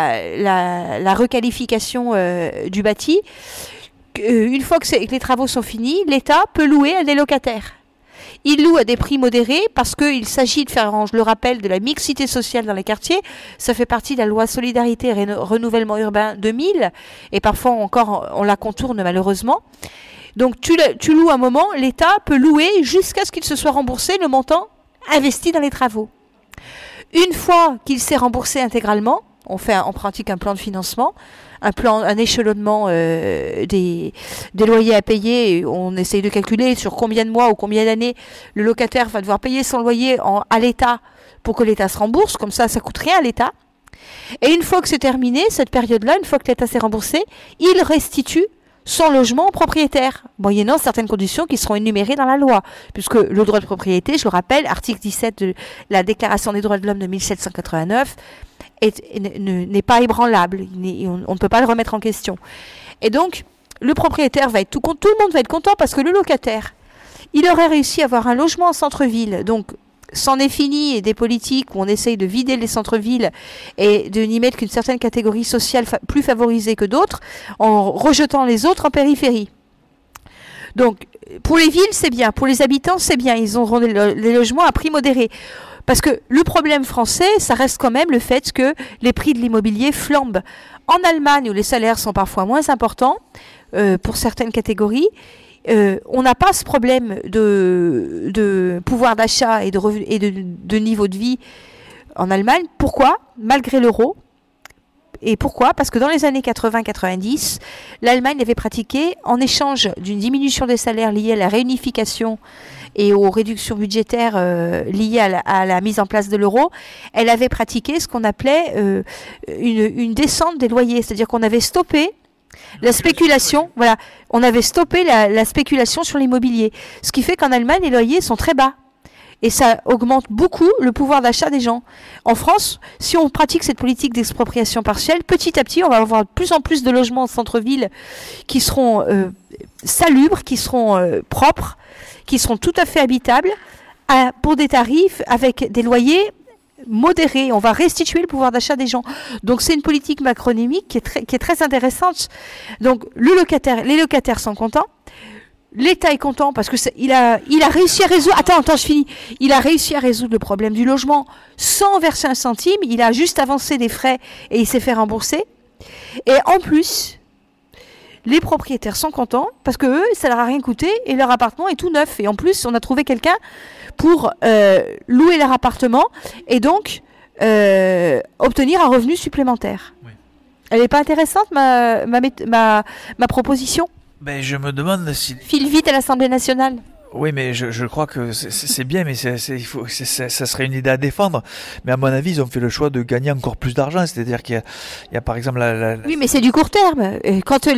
la requalification du bâti. Une fois que les travaux sont finis, l'État peut louer à des locataires. Il loue à des prix modérés parce qu'il s'agit de faire, je le rappelle, de la mixité sociale dans les quartiers. Ça fait partie de la loi Solidarité et Renouvellement Urbain 2000, et parfois encore on la contourne malheureusement. Donc tu loues un moment, l'État peut louer jusqu'à ce qu'il se soit remboursé le montant investi dans les travaux. Une fois qu'il s'est remboursé intégralement, on pratique un plan de financement, un échelonnement des loyers à payer. On essaye de calculer sur combien de mois ou combien d'années le locataire va devoir payer son loyer à l'État pour que l'État se rembourse. Comme ça coûte rien à l'État. Et une fois que c'est terminé, cette période-là, une fois que l'État s'est remboursé, il restitue son logement au propriétaire, moyennant certaines conditions qui seront énumérées dans la loi. Puisque le droit de propriété, je le rappelle, article 17 de la Déclaration des droits de l'homme de 1789, n'est pas ébranlable. On ne peut pas le remettre en question. Et donc, le propriétaire va être tout le monde va être content parce que le locataire, il aurait réussi à avoir un logement en centre-ville. Donc, c'en est fini des politiques où on essaye de vider les centres-villes et de n'y mettre qu'une certaine catégorie sociale plus favorisée que d'autres, en rejetant les autres en périphérie. Donc, pour les villes, c'est bien. Pour les habitants, c'est bien. Ils auront les logements à prix modéré. Parce que le problème français, ça reste quand même le fait que les prix de l'immobilier flambent. En Allemagne, où les salaires sont parfois moins importants, pour certaines catégories, on n'a pas ce problème de pouvoir d'achat et de niveau de vie en Allemagne. Pourquoi ? Malgré l'euro. Et pourquoi ? Parce que dans les années 80-90, l'Allemagne avait pratiqué, en échange d'une diminution des salaires liée à la réunification et aux réductions budgétaires liées à la mise en place de l'euro, elle avait pratiqué ce qu'on appelait une descente des loyers. C'est-à-dire qu'on avait stoppé la spéculation, voilà, on avait stoppé la spéculation sur l'immobilier. Ce qui fait qu'en Allemagne, les loyers sont très bas. Et ça augmente beaucoup le pouvoir d'achat des gens. En France, si on pratique cette politique d'expropriation partielle, petit à petit, on va avoir de plus en plus de logements en centre-ville qui seront salubres, qui seront propres, qui seront tout à fait habitables, pour des tarifs avec des loyers modérés. On va restituer le pouvoir d'achat des gens. Donc c'est une politique macroéconomique qui est très intéressante. Donc les locataires sont contents. L'État est content parce que il a réussi à résoudre. Attends, je finis. Il a réussi à résoudre le problème du logement sans verser un centime. Il a juste avancé des frais et il s'est fait rembourser. Et en plus, les propriétaires sont contents parce que eux, ça leur a rien coûté et leur appartement est tout neuf. Et en plus, on a trouvé quelqu'un pour louer leur appartement et donc obtenir un revenu supplémentaire. Oui. Elle n'est pas intéressante ma proposition ? Ben, je me demande si... File vite à l'Assemblée nationale. Oui, mais je crois que c'est bien, mais ça serait une idée à défendre. Mais à mon avis, ils ont fait le choix de gagner encore plus d'argent. C'est-à-dire qu'il y a par exemple Oui, mais c'est du court terme. Quand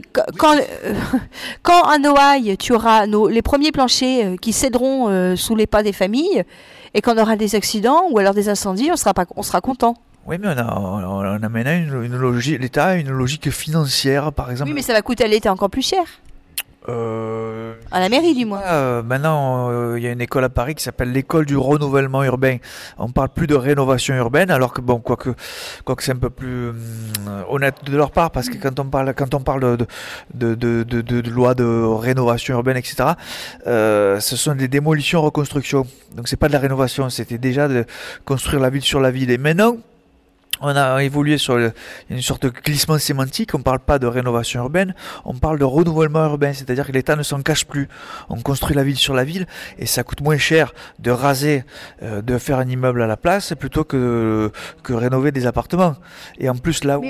à Noailles, tu auras les premiers planchers qui céderont sous les pas des familles, et qu'on aura des accidents ou alors des incendies, on sera content. Oui, mais on a maintenant une logique, l'État a une logique financière, par exemple. Oui, mais ça va coûter à l'État encore plus cher. À la mairie, du moins. Maintenant, il y a une école à Paris qui s'appelle l'école du renouvellement urbain. On parle plus de rénovation urbaine, alors que bon, quoique c'est un peu plus honnête de leur part, parce que quand on parle de loi de rénovation urbaine, etc., ce sont des démolitions, reconstructions. Donc c'est pas de la rénovation, c'était déjà de construire la ville sur la ville. Et maintenant, on a évolué sur une sorte de glissement sémantique. On ne parle pas de rénovation urbaine, on parle de renouvellement urbain, c'est-à-dire que l'État ne s'en cache plus. On construit la ville sur la ville et ça coûte moins cher de raser, de faire un immeuble à la place plutôt que rénover des appartements. Et en plus là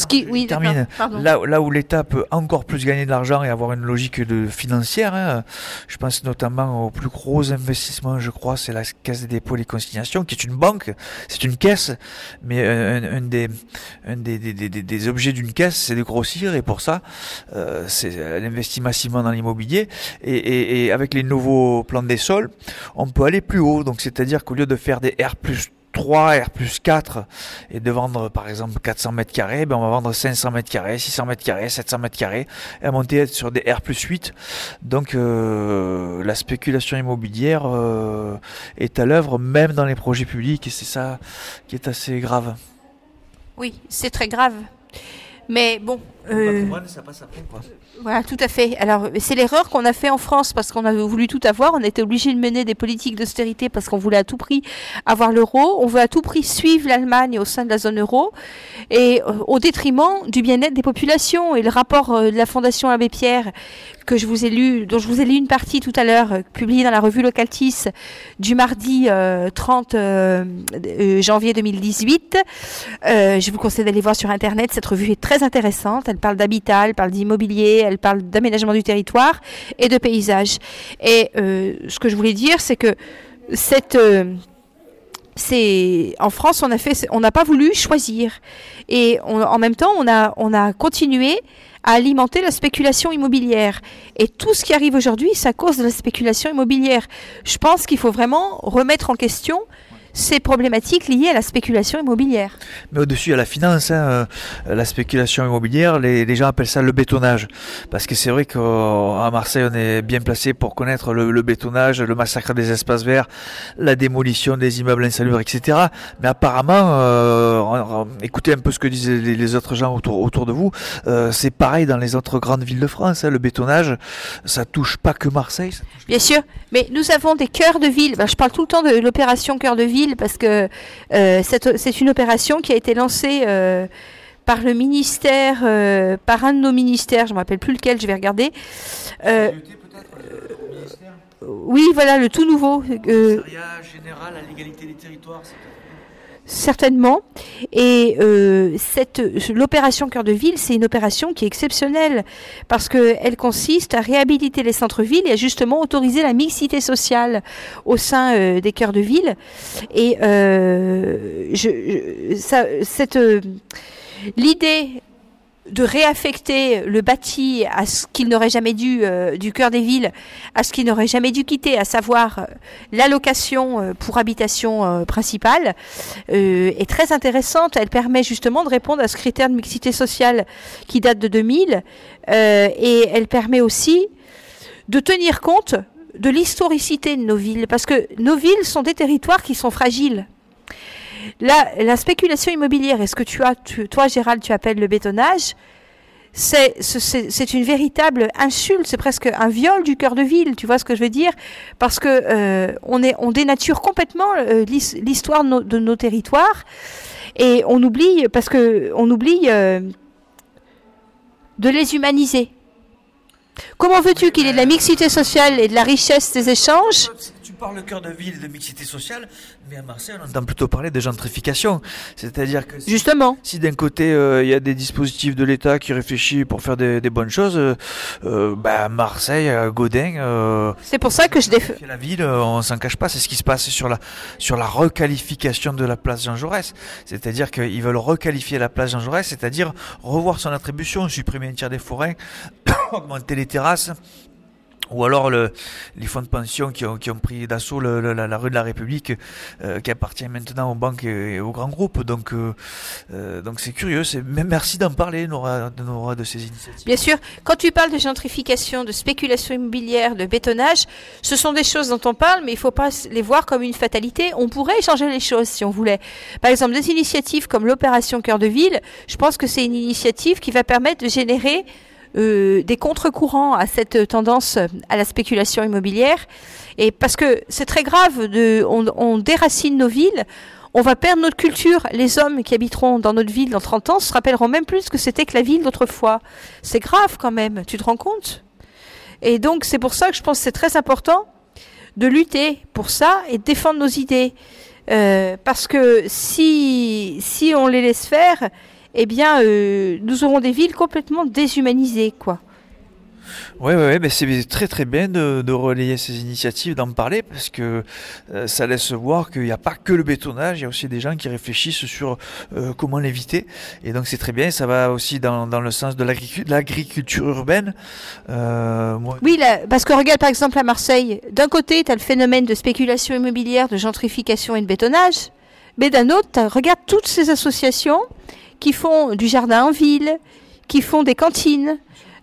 où l'État peut encore plus gagner de l'argent et avoir une logique financière, je pense notamment aux plus gros investissements, je crois, c'est la Caisse des dépôts et consignations, qui est une banque, c'est une caisse, mais un des objets d'une caisse, c'est de grossir, et pour ça, elle investit massivement dans l'immobilier, et avec les nouveaux plans des sols, on peut aller plus haut. Donc c'est-à-dire qu'au lieu de faire des R+3, R+4 et de vendre par exemple 400 mètres carrés, on va vendre 500 mètres carrés, 600 mètres carrés, 700 mètres carrés et à monter sur des R+8. Donc la spéculation immobilière est à l'œuvre même dans les projets publics, et c'est ça qui est assez grave. Oui, c'est très grave. Mais bon... ça passe après, quoi. Voilà, tout à fait. Alors, c'est l'erreur qu'on a fait en France parce qu'on avait voulu tout avoir. On était obligé de mener des politiques d'austérité parce qu'on voulait à tout prix avoir l'euro. On veut à tout prix suivre l'Allemagne au sein de la zone euro, et au détriment du bien-être des populations. Et le rapport de la Fondation Abbé Pierre dont je vous ai lu une partie tout à l'heure, publié dans la revue Localtis du mardi 30 janvier 2018. Je vous conseille d'aller voir sur Internet. Cette revue est très intéressante. Elle parle d'habitat, elle parle d'immobilier, elle parle d'aménagement du territoire et de paysage. Et ce que je voulais dire, c'est que en France, on n'a pas voulu choisir. Et en même temps, on a continué à alimenter la spéculation immobilière. Et tout ce qui arrive aujourd'hui, c'est à cause de la spéculation immobilière. Je pense qu'il faut vraiment remettre en question ces problématiques liées à la spéculation immobilière. Mais au-dessus, il y a la finance, la spéculation immobilière, les gens appellent ça le bétonnage. Parce que c'est vrai qu'à Marseille, on est bien placé pour connaître le bétonnage, le massacre des espaces verts, la démolition des immeubles insalubres, etc. Mais apparemment, écoutez un peu ce que disaient les autres gens autour de vous, c'est pareil dans les autres grandes villes de France. Le bétonnage, ça touche pas que Marseille. Bien sûr, mais nous avons des cœurs de ville. Je parle tout le temps de l'opération Cœur de Ville parce que c'est une opération qui a été lancée par le ministère, par un de nos ministères, je ne me rappelle plus lequel, je vais regarder. Oui, voilà, le tout nouveau. Commissariat général à l'égalité des territoires. Certainement. Et l'opération Cœur de Ville, c'est une opération qui est exceptionnelle parce qu'elle consiste à réhabiliter les centres-villes et à justement autoriser la mixité sociale au sein des cœurs de ville. Et l'idée de réaffecter le bâti à ce qu'il n'aurait jamais dû, du cœur des villes, à ce qu'il n'aurait jamais dû quitter, à savoir l'allocation pour habitation principale, est très intéressante. Elle permet justement de répondre à ce critère de mixité sociale qui date de 2000, et elle permet aussi de tenir compte de l'historicité de nos villes, parce que nos villes sont des territoires qui sont fragiles. La spéculation immobilière, et ce que toi Gérald, tu appelles le bétonnage, c'est une véritable insulte, c'est presque un viol du cœur de ville, tu vois ce que je veux dire? Parce que on dénature complètement l'histoire de nos territoires, et on oublie de les humaniser. Comment veux-tu qu'il y ait de la mixité sociale et de la richesse des échanges? Tu parles de cœur de ville, de mixité sociale, mais à Marseille, on entend plutôt parler de gentrification. C'est-à-dire que justement, si d'un côté, il y a des dispositifs de l'État qui réfléchissent pour faire des bonnes choses, à Marseille, à Gaudin... c'est pour ça que je défends la ville, on s'en cache pas, c'est ce qui se passe sur la requalification de la place Jean Jaurès. C'est-à-dire qu'ils veulent requalifier la place Jean Jaurès, c'est-à-dire revoir son attribution, supprimer un tiers des forêts, augmenter les terrasses, ou alors les fonds de pension qui ont pris d'assaut la rue de la République, qui appartient maintenant aux banques et aux grands groupes. Donc c'est curieux. Merci d'en parler, Nora, de ces initiatives. Bien sûr, quand tu parles de gentrification, de spéculation immobilière, de bétonnage, ce sont des choses dont on parle, mais il ne faut pas les voir comme une fatalité. On pourrait changer les choses si on voulait. Par exemple, des initiatives comme l'opération Cœur de Ville, je pense que c'est une initiative qui va permettre de générer des contre-courants à cette tendance à la spéculation immobilière, et parce que c'est très grave, on déracine nos villes, on va perdre notre culture. Les hommes qui habiteront dans notre ville dans 30 ans se rappelleront même plus ce que c'était que la ville d'autrefois. C'est grave quand même, tu te rends compte? Et donc c'est pour ça que je pense que c'est très important de lutter pour ça et de défendre nos idées, parce que si on les laisse faire, eh bien, nous aurons des villes complètement déshumanisées, quoi. Oui, mais c'est très très bien de relayer ces initiatives, d'en parler, parce que ça laisse voir qu'il n'y a pas que le bétonnage, il y a aussi des gens qui réfléchissent sur comment l'éviter, et donc c'est très bien, ça va aussi dans le sens de l'agriculture urbaine. Oui, parce que regarde par exemple à Marseille, d'un côté tu as le phénomène de spéculation immobilière, de gentrification et de bétonnage, mais d'un autre, regarde toutes ces associations qui font du jardin en ville, qui font des cantines,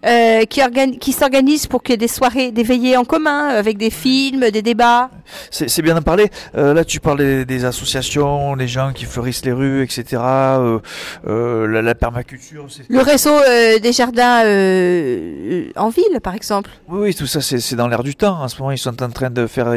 qui s'organisent pour qu'il y ait des soirées, des veillées en commun, avec des films, des débats. C'est bien d'en parler. Là, tu parles des associations, les gens qui fleurissent les rues, etc. La permaculture. Le réseau des jardins en ville, par exemple. Oui, tout ça, c'est dans l'air du temps. En ce moment, ils sont en train de faire...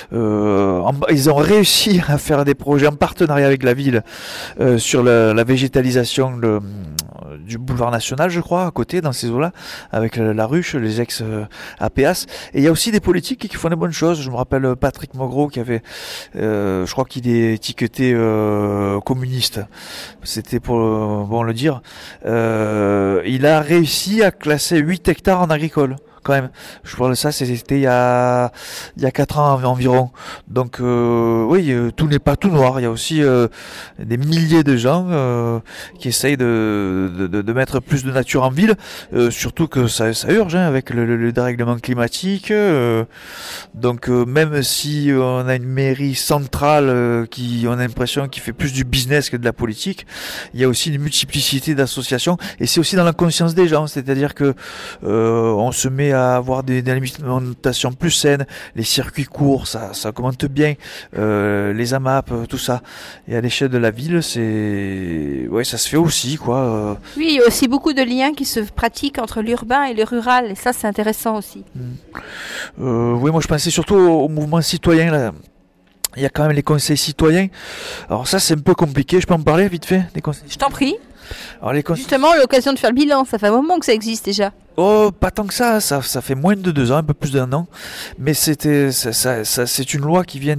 ils ont réussi à faire des projets en partenariat avec la ville sur la végétalisation du boulevard national, je crois, à côté, dans ces eaux-là, avec la ruche, les ex-APAS. Et il y a aussi des politiques qui font des bonnes choses. Je me rappelle Patrick Mogro qui avait, je crois qu'il est étiqueté communiste. C'était pour le dire. Il a réussi à classer 8 hectares en agricole. quand même. Je parle de ça, c'était il y a 4 ans environ. Donc oui, tout n'est pas tout noir. Il y a aussi des milliers de gens qui essayent de mettre plus de nature en ville, surtout que ça urge avec le dérèglement climatique. Donc même si on a une mairie centrale on a l'impression qu'il fait plus du business que de la politique, il y a aussi une multiplicité d'associations et c'est aussi dans la conscience des gens, c'est-à-dire que on se met à avoir des alimentations plus saines, les circuits courts, ça augmente bien, les AMAP, tout ça. Et à l'échelle de la ville, ça se fait aussi, quoi. Oui, il y a aussi beaucoup de liens qui se pratiquent entre l'urbain et le rural, et ça c'est intéressant aussi. Oui, moi je pensais surtout au mouvement citoyen là. Il y a quand même les conseils citoyens. Alors ça c'est un peu compliqué, je peux en parler vite fait des conseils. Je t'en prie. Alors, justement, l'occasion de faire le bilan, ça fait un moment que ça existe déjà. Oh, pas tant que ça fait moins de 2 ans, un peu plus d'1 an. Mais c'est une loi qui vient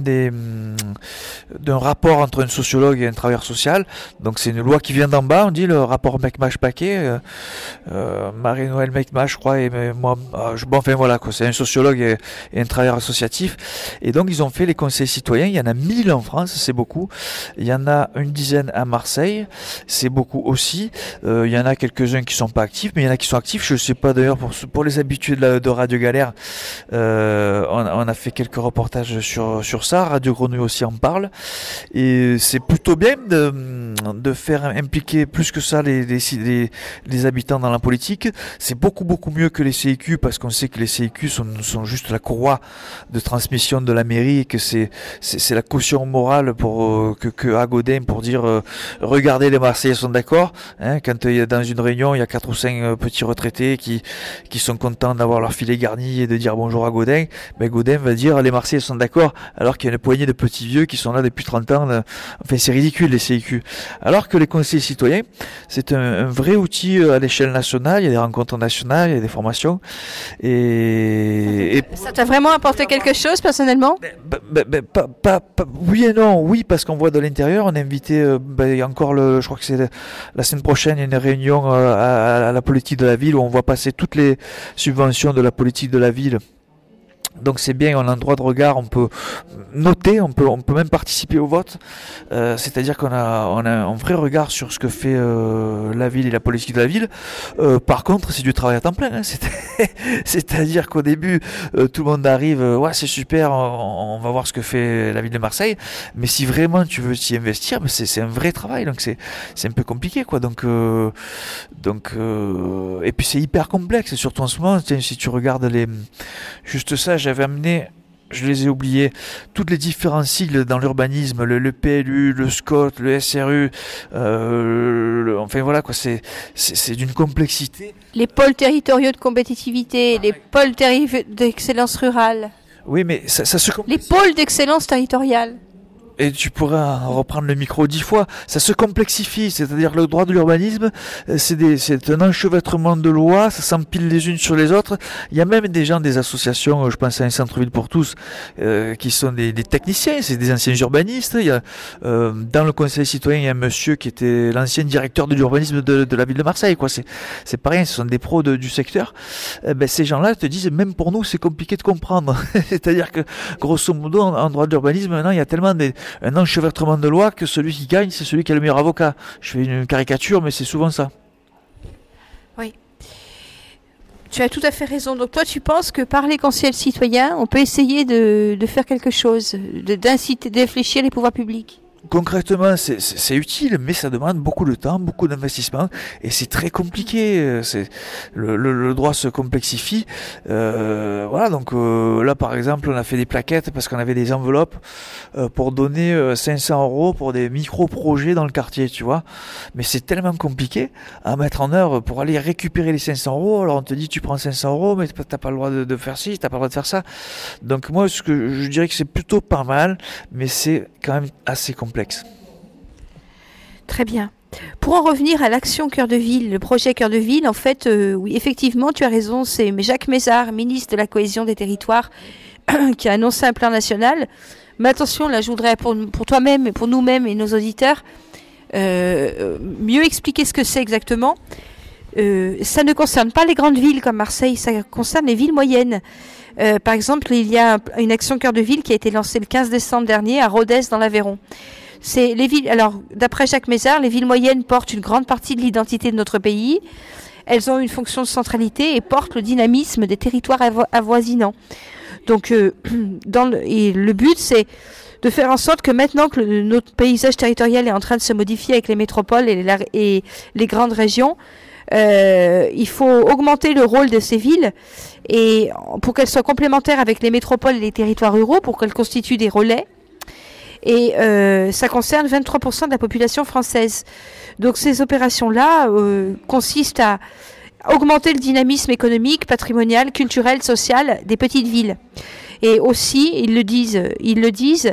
d'un rapport entre un sociologue et un travailleur social. Donc c'est une loi qui vient d'en bas, on dit le rapport Mecmache-Paquet. Marie-Noël Mecmache, je crois, et moi, enfin voilà, quoi, c'est un sociologue et un travailleur associatif. Et donc ils ont fait les conseils citoyens. Il y en a 1000 en France, c'est beaucoup. Il y en a une dizaine à Marseille, c'est beaucoup aussi. Il y en a quelques-uns qui sont pas actifs, mais il y en a qui sont actifs. Je sais pas d'ailleurs pour les habitués de Radio Galère, on a fait quelques reportages sur ça. Radio Grenouille aussi en parle. Et c'est plutôt bien de faire impliquer plus que ça les habitants dans la politique. C'est beaucoup mieux que les CIQ parce qu'on sait que les CIQ sont juste la courroie de transmission de la mairie et que c'est la caution morale pour que à Gaudin pour dire regardez, les Marseillais sont d'accord. Quand il y a dans une réunion il y a 4 ou 5 petits retraités qui sont contents d'avoir leur filet garni et de dire bonjour à Gaudin, Gaudin va dire les Marseillais sont d'accord alors qu'il y a une poignée de petits vieux qui sont là depuis 30 ans. Enfin c'est ridicule les CIQ. Alors que les conseils citoyens c'est un vrai outil à l'échelle nationale, il y a des rencontres nationales, il y a des formations et ça t'a vraiment apporté quelque chose personnellement? Oui et non, oui parce qu'on voit de l'intérieur, on est invité encore je crois que c'est la semaine prochaine, il y a une réunion à la politique de la ville où on voit passer toutes les subventions de la politique de la ville. Donc c'est bien, on a un droit de regard, on peut noter, on peut même participer au vote. C'est-à-dire qu'on a un vrai regard sur ce que fait la ville et la politique de la ville. Par contre, c'est du travail à temps plein. C'est-à-dire qu'au début, tout le monde arrive, ouais c'est super, on va voir ce que fait la ville de Marseille. Mais si vraiment tu veux t'y investir, c'est un vrai travail, donc c'est un peu compliqué, quoi. Donc et puis c'est hyper complexe, surtout en ce moment. Tiens, si tu regardes juste ça, j'avais amené, je les ai oubliés, toutes les différents sigles dans l'urbanisme, le PLU, le SCOT, le SRU, enfin voilà quoi, c'est d'une complexité. Les pôles territoriaux de compétitivité, les pôles d'excellence rurale. Oui, mais ça se les pôles d'excellence territoriale. Et tu pourras reprendre le micro 10 fois, ça se complexifie, c'est-à-dire le droit de l'urbanisme, c'est un enchevêtrement de lois, ça s'empile les unes sur les autres. Il y a même des gens, des associations, je pense à un centre-ville pour tous, qui sont des techniciens, c'est des anciens urbanistes. Il y a, dans le conseil citoyen, il y a un monsieur qui était l'ancien directeur de l'urbanisme de la ville de Marseille, quoi. C'est pas rien, ce sont des pros du secteur. Ces gens-là te disent, même pour nous, c'est compliqué de comprendre. C'est-à-dire que, grosso modo, en droit de l'urbanisme, maintenant, il y a tellement un enchevêtrement de loi que celui qui gagne, c'est celui qui a le meilleur avocat. Je fais une caricature, mais c'est souvent ça. Oui. Tu as tout à fait raison. Donc toi, tu penses que par les conseils citoyens, on peut essayer de faire quelque chose, d'inciter, de réfléchir les pouvoirs publics? Concrètement, c'est utile, mais ça demande beaucoup de temps, beaucoup d'investissement, et c'est très compliqué. Le droit se complexifie. Voilà, donc là, par exemple, on a fait des plaquettes parce qu'on avait des enveloppes pour donner 500 € pour des micro-projets dans le quartier, tu vois. Mais c'est tellement compliqué à mettre en œuvre pour aller récupérer les 500 €. Alors on te dit, tu prends 500 €, mais t'as pas le droit de faire ci, t'as pas le droit de faire ça. Donc moi, je dirais que c'est plutôt pas mal, mais c'est quand même assez complexe. Très bien. Pour en revenir à l'action Cœur de Ville, le projet Cœur de Ville, en fait, oui, effectivement, tu as raison, c'est Jacques Mézard, ministre de la Cohésion des Territoires, qui a annoncé un plan national. Mais attention, là, je voudrais, pour toi-même et pour nous-mêmes et nos auditeurs, mieux expliquer ce que c'est exactement. ça ne concerne pas les grandes villes comme Marseille, ça concerne les villes moyennes. Par exemple, il y a une action cœur de ville qui a été lancée le 15 décembre dernier à Rodez dans l'Aveyron. C'est les villes. Alors, d'après Jacques Mézard, les villes moyennes portent une grande partie de l'identité de notre pays. Elles ont une fonction de centralité et portent le dynamisme des territoires avoisinants. Donc, le but, c'est de faire en sorte que maintenant que notre paysage territorial est en train de se modifier avec les métropoles et les grandes régions, il faut augmenter le rôle de ces villes et pour qu'elles soient complémentaires avec les métropoles et les territoires ruraux, pour qu'elles constituent des relais. Et ça concerne 23% de la population française. Donc ces opérations-là consistent à augmenter le dynamisme économique, patrimonial, culturel, social des petites villes. Et aussi, ils le disent,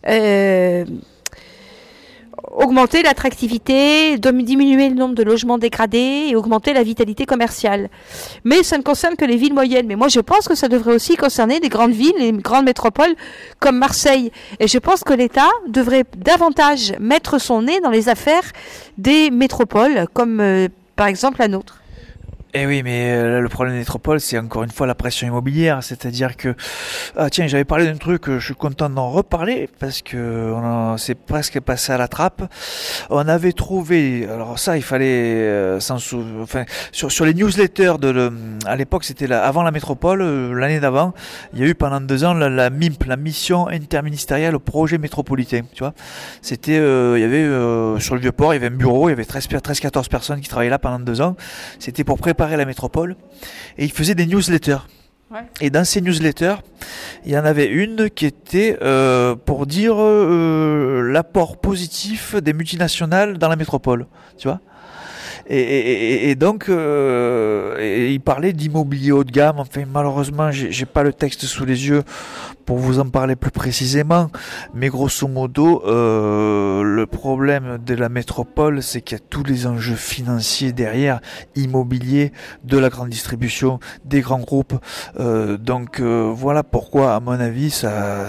augmenter l'attractivité, diminuer le nombre de logements dégradés et augmenter la vitalité commerciale. Mais ça ne concerne que les villes moyennes. Mais moi, je pense que ça devrait aussi concerner des grandes villes, les grandes métropoles comme Marseille. Et je pense que l'État devrait davantage mettre son nez dans les affaires des métropoles, comme par exemple la nôtre. Eh oui, mais le problème des métropoles, c'est encore une fois la pression immobilière. C'est-à-dire que, tiens, j'avais parlé d'un truc, je suis content d'en reparler parce que c'est presque passé à la trappe. On avait trouvé, alors ça, il fallait sur les newsletters à l'époque, c'était avant la métropole, l'année d'avant, il y a eu pendant 2 ans la MIMP, la mission interministérielle au projet métropolitain. Tu vois, c'était, il y avait sur le Vieux-Port, il y avait un bureau, il y avait 13-14 personnes qui travaillaient là pendant 2 ans. C'était pour préparer la métropole et il faisait des newsletters. Ouais. Et dans ces newsletters, il y en avait une qui était pour dire l'apport positif des multinationales dans la métropole, tu vois. Et donc, il parlait d'immobilier haut de gamme. Enfin, malheureusement, j'ai pas le texte sous les yeux pour vous en parler plus précisément. Mais grosso modo, le problème de la métropole, c'est qu'il y a tous les enjeux financiers derrière, immobilier, de la grande distribution, des grands groupes. Donc, voilà pourquoi, à mon avis, ça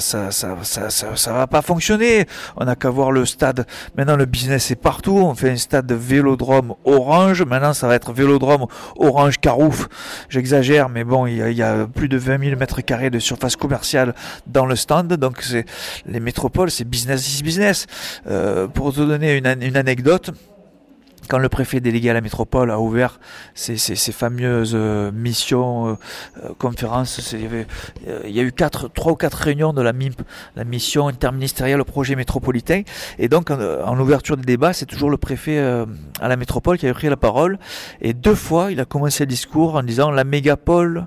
va pas fonctionner. On n'a qu'à voir le stade. Maintenant, le business est partout. On fait un stade de Vélodrome Orange. Maintenant, ça va être Vélodrome Orange Carouf. J'exagère, mais bon, il y a plus de 20 000 mètres carrés de surface commerciale dans le stand. Donc, les métropoles, c'est business is business. Pour te donner une anecdote, quand le préfet délégué à la métropole a ouvert ces fameuses missions, conférences, il y a eu 3 ou 4 réunions de la MIMP, la mission interministérielle au projet métropolitain. Et donc, en ouverture des débats, c'est toujours le préfet à la métropole qui a pris la parole. Et 2 fois, il a commencé le discours en disant la métropole.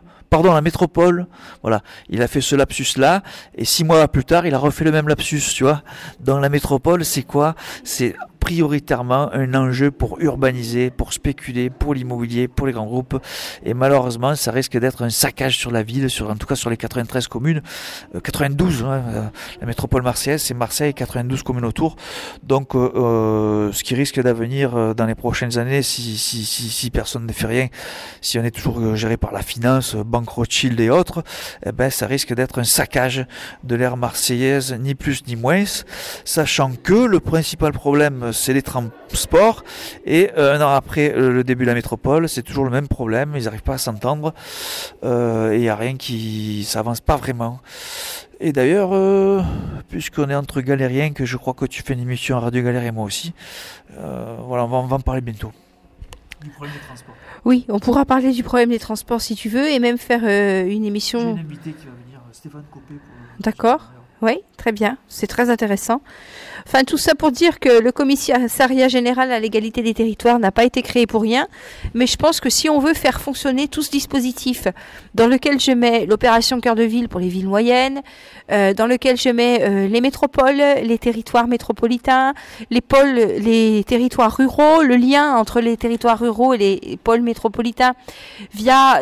Voilà. Il a fait ce lapsus-là. Et 6 mois plus tard, il a refait le même lapsus, tu vois. Dans la métropole, c'est quoi? C'est prioritairement un enjeu pour urbaniser, pour spéculer, pour l'immobilier, pour les grands groupes. Et malheureusement, ça risque d'être un saccage sur la ville, en tout cas sur les 93 communes. 92, la métropole marseillaise, c'est Marseille, 92 communes autour. Donc, ce qui risque d'avenir dans les prochaines années, si personne ne fait rien, si on est toujours géré par la finance, Banque Rothschild et autres, eh ben, ça risque d'être un saccage de l'ère marseillaise, ni plus ni moins, sachant que le principal problème, c'est les transports, et 1 an après le début de la métropole, c'est toujours le même problème, ils n'arrivent pas à s'entendre, et il n'y a rien ça avance pas vraiment. Et d'ailleurs, puisqu'on est entre galériens, que je crois que tu fais une émission à Radio Galère et moi aussi, voilà, on va en parler bientôt. Du problème des transports. Oui, on pourra parler du problème des transports si tu veux, et même faire une émission. J'ai une invitée qui va venir, Stéphane Copé. D'accord. Oui, très bien, c'est très intéressant. Enfin, tout ça pour dire que le commissariat général à l'égalité des territoires n'a pas été créé pour rien, mais je pense que si on veut faire fonctionner tout ce dispositif dans lequel je mets l'opération cœur de ville pour les villes moyennes, dans lequel je mets les métropoles, les territoires métropolitains, les pôles, les territoires ruraux, le lien entre les territoires ruraux et les pôles métropolitains via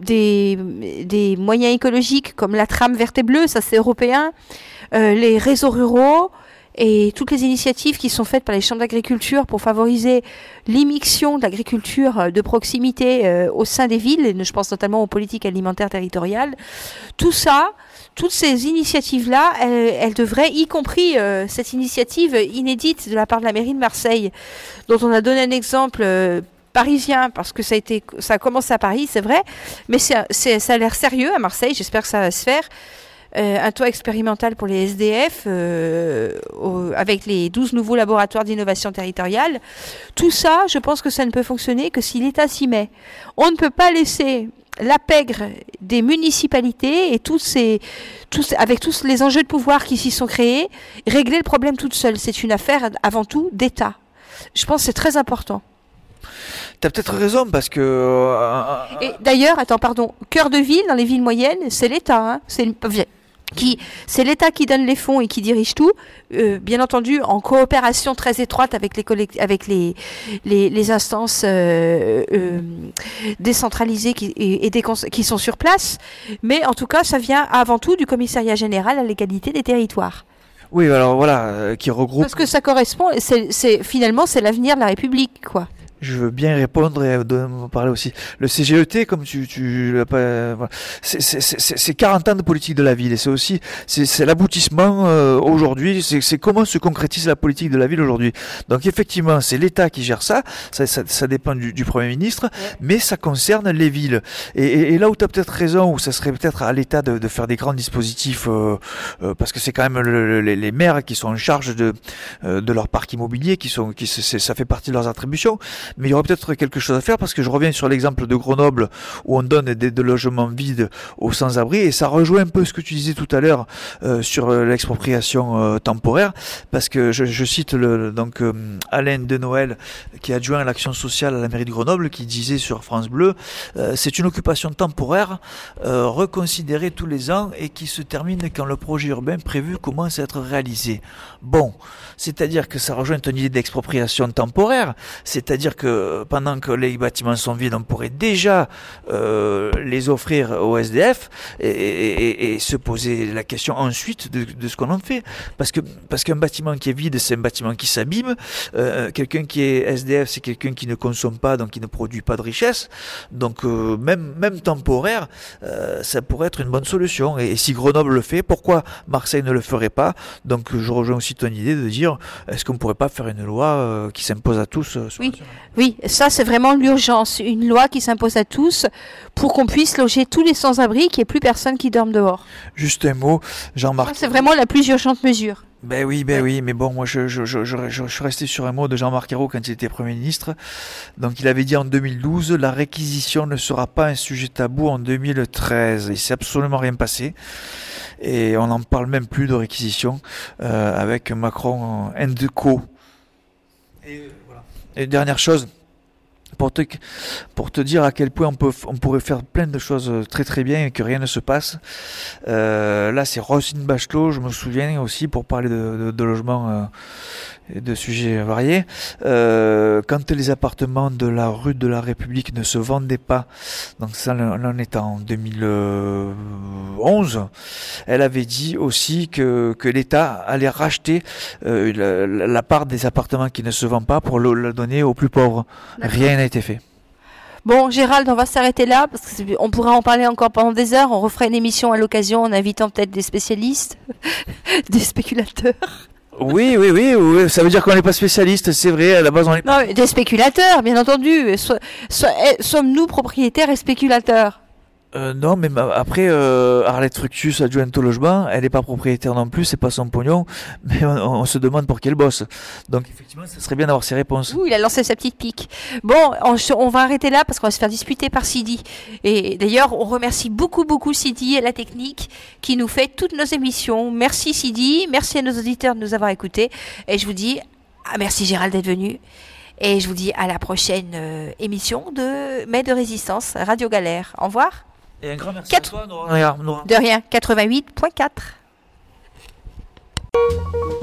des moyens écologiques comme la trame verte et bleue, ça c'est européen, les réseaux ruraux et toutes les initiatives qui sont faites par les chambres d'agriculture pour favoriser l'immixtion de l'agriculture de proximité au sein des villes, et je pense notamment aux politiques alimentaires territoriales. Tout ça, toutes ces initiatives-là, elles devraient, y compris cette initiative inédite de la part de la mairie de Marseille, dont on a donné un exemple parisien, parce que ça a commencé à Paris, c'est vrai, mais ça a l'air sérieux à Marseille, j'espère que ça va se faire. Un toit expérimental pour les SDF avec les 12 nouveaux laboratoires d'innovation territoriale. Tout ça, je pense que ça ne peut fonctionner que si l'État s'y met. On ne peut pas laisser la pègre des municipalités et avec tous les enjeux de pouvoir qui s'y sont créés, régler le problème toute seule. C'est une affaire avant tout d'État. Je pense que c'est très important. Tu as peut-être raison parce que... Et d'ailleurs, cœur de ville, dans les villes moyennes, c'est l'État. Hein, c'est l'État qui donne les fonds et qui dirige tout, bien entendu en coopération très étroite avec les instances décentralisées qui sont sur place. Mais en tout cas, ça vient avant tout du Commissariat général à l'égalité des territoires. Oui, alors voilà, qui regroupe... Parce que ça correspond, finalement, c'est l'avenir de la République, quoi. Je veux bien répondre et parler aussi. Le CGET, comme c'est 40 ans de politique de la ville et c'est l'aboutissement aujourd'hui. C'est comment se concrétise la politique de la ville aujourd'hui. Donc effectivement, c'est l'État qui gère ça dépend du Premier ministre, mais ça concerne les villes. Et là où tu as peut-être raison, où ça serait peut-être à l'État de faire des grands dispositifs, parce que c'est quand même les maires qui sont en charge de leur parc immobilier, ça fait partie de leurs attributions. Mais il y aurait peut-être quelque chose à faire parce que je reviens sur l'exemple de Grenoble où on donne des logements vides aux sans-abri et ça rejoint un peu ce que tu disais tout à l'heure sur l'expropriation temporaire parce que je cite Alain de Noël qui est adjoint à l'action sociale à la mairie de Grenoble qui disait sur France Bleu c'est une occupation temporaire reconsidérée tous les ans et qui se termine quand le projet urbain prévu commence à être réalisé. Bon, c'est-à-dire que ça rejoint une idée d'expropriation temporaire, c'est-à-dire que pendant que les bâtiments sont vides, on pourrait déjà les offrir aux SDF et se poser la question ensuite de ce qu'on en fait. Parce qu'un bâtiment qui est vide, c'est un bâtiment qui s'abîme. Quelqu'un qui est SDF, c'est quelqu'un qui ne consomme pas, donc qui ne produit pas de richesse. Donc même temporaire, ça pourrait être une bonne solution. Et si Grenoble le fait, pourquoi Marseille ne le ferait pas? Donc je rejoins aussi ton idée de dire, est-ce qu'on ne pourrait pas faire une loi qui s'impose à tous Oui, ça c'est vraiment l'urgence, une loi qui s'impose à tous pour qu'on puisse loger tous les sans-abri, qu'il n'y ait plus personne qui dorme dehors. Juste un mot, Jean-Marc. Ça, c'est vraiment la plus urgente mesure. Ben oui, mais bon, moi je suis resté sur un mot de Jean-Marc Ayrault quand il était Premier ministre. Donc il avait dit en 2012, la réquisition ne sera pas un sujet tabou en 2013. Il s'est absolument rien passé. Et on n'en parle même plus de réquisition avec Macron and co. Et voilà. Et dernière chose, pour te dire à quel point on pourrait faire plein de choses très très bien et que rien ne se passe. Là, c'est Roselyne Bachelot, je me souviens aussi, pour parler de logement et de sujets variés. Quand les appartements de la rue de la République ne se vendaient pas, donc ça, on est en 2011, elle avait dit aussi que l'État allait racheter la part des appartements qui ne se vendent pas pour le donner aux plus pauvres. D'accord. Rien n'a été fait. Bon, Gérald, on va s'arrêter là, parce qu'on pourra en parler encore pendant des heures. On refera une émission à l'occasion en invitant peut-être des spécialistes, des spéculateurs. Oui, ça veut dire qu'on n'est pas spécialiste, c'est vrai, à la base on est... Non, des spéculateurs, bien entendu. Sommes-nous propriétaires et spéculateurs? Non, mais après, Arlette Fructus, adjointe au logement, elle n'est pas propriétaire non plus, c'est pas son pognon, mais on se demande pour quelle bosse. Donc effectivement, ça serait bien d'avoir ses réponses. Oui, il a lancé sa petite pique. Bon, on va arrêter là parce qu'on va se faire disputer par Sidi. Et d'ailleurs, on remercie beaucoup Sidi et la technique qui nous fait toutes nos émissions. Merci Sidi, merci à nos auditeurs de nous avoir écoutés. Et je vous dis, merci Gérald d'être venu. Et je vous dis à la prochaine émission de Mai de Résistance, Radio Galère. Au revoir. Et un grand merci à toi, Nora. De rien, 88.4.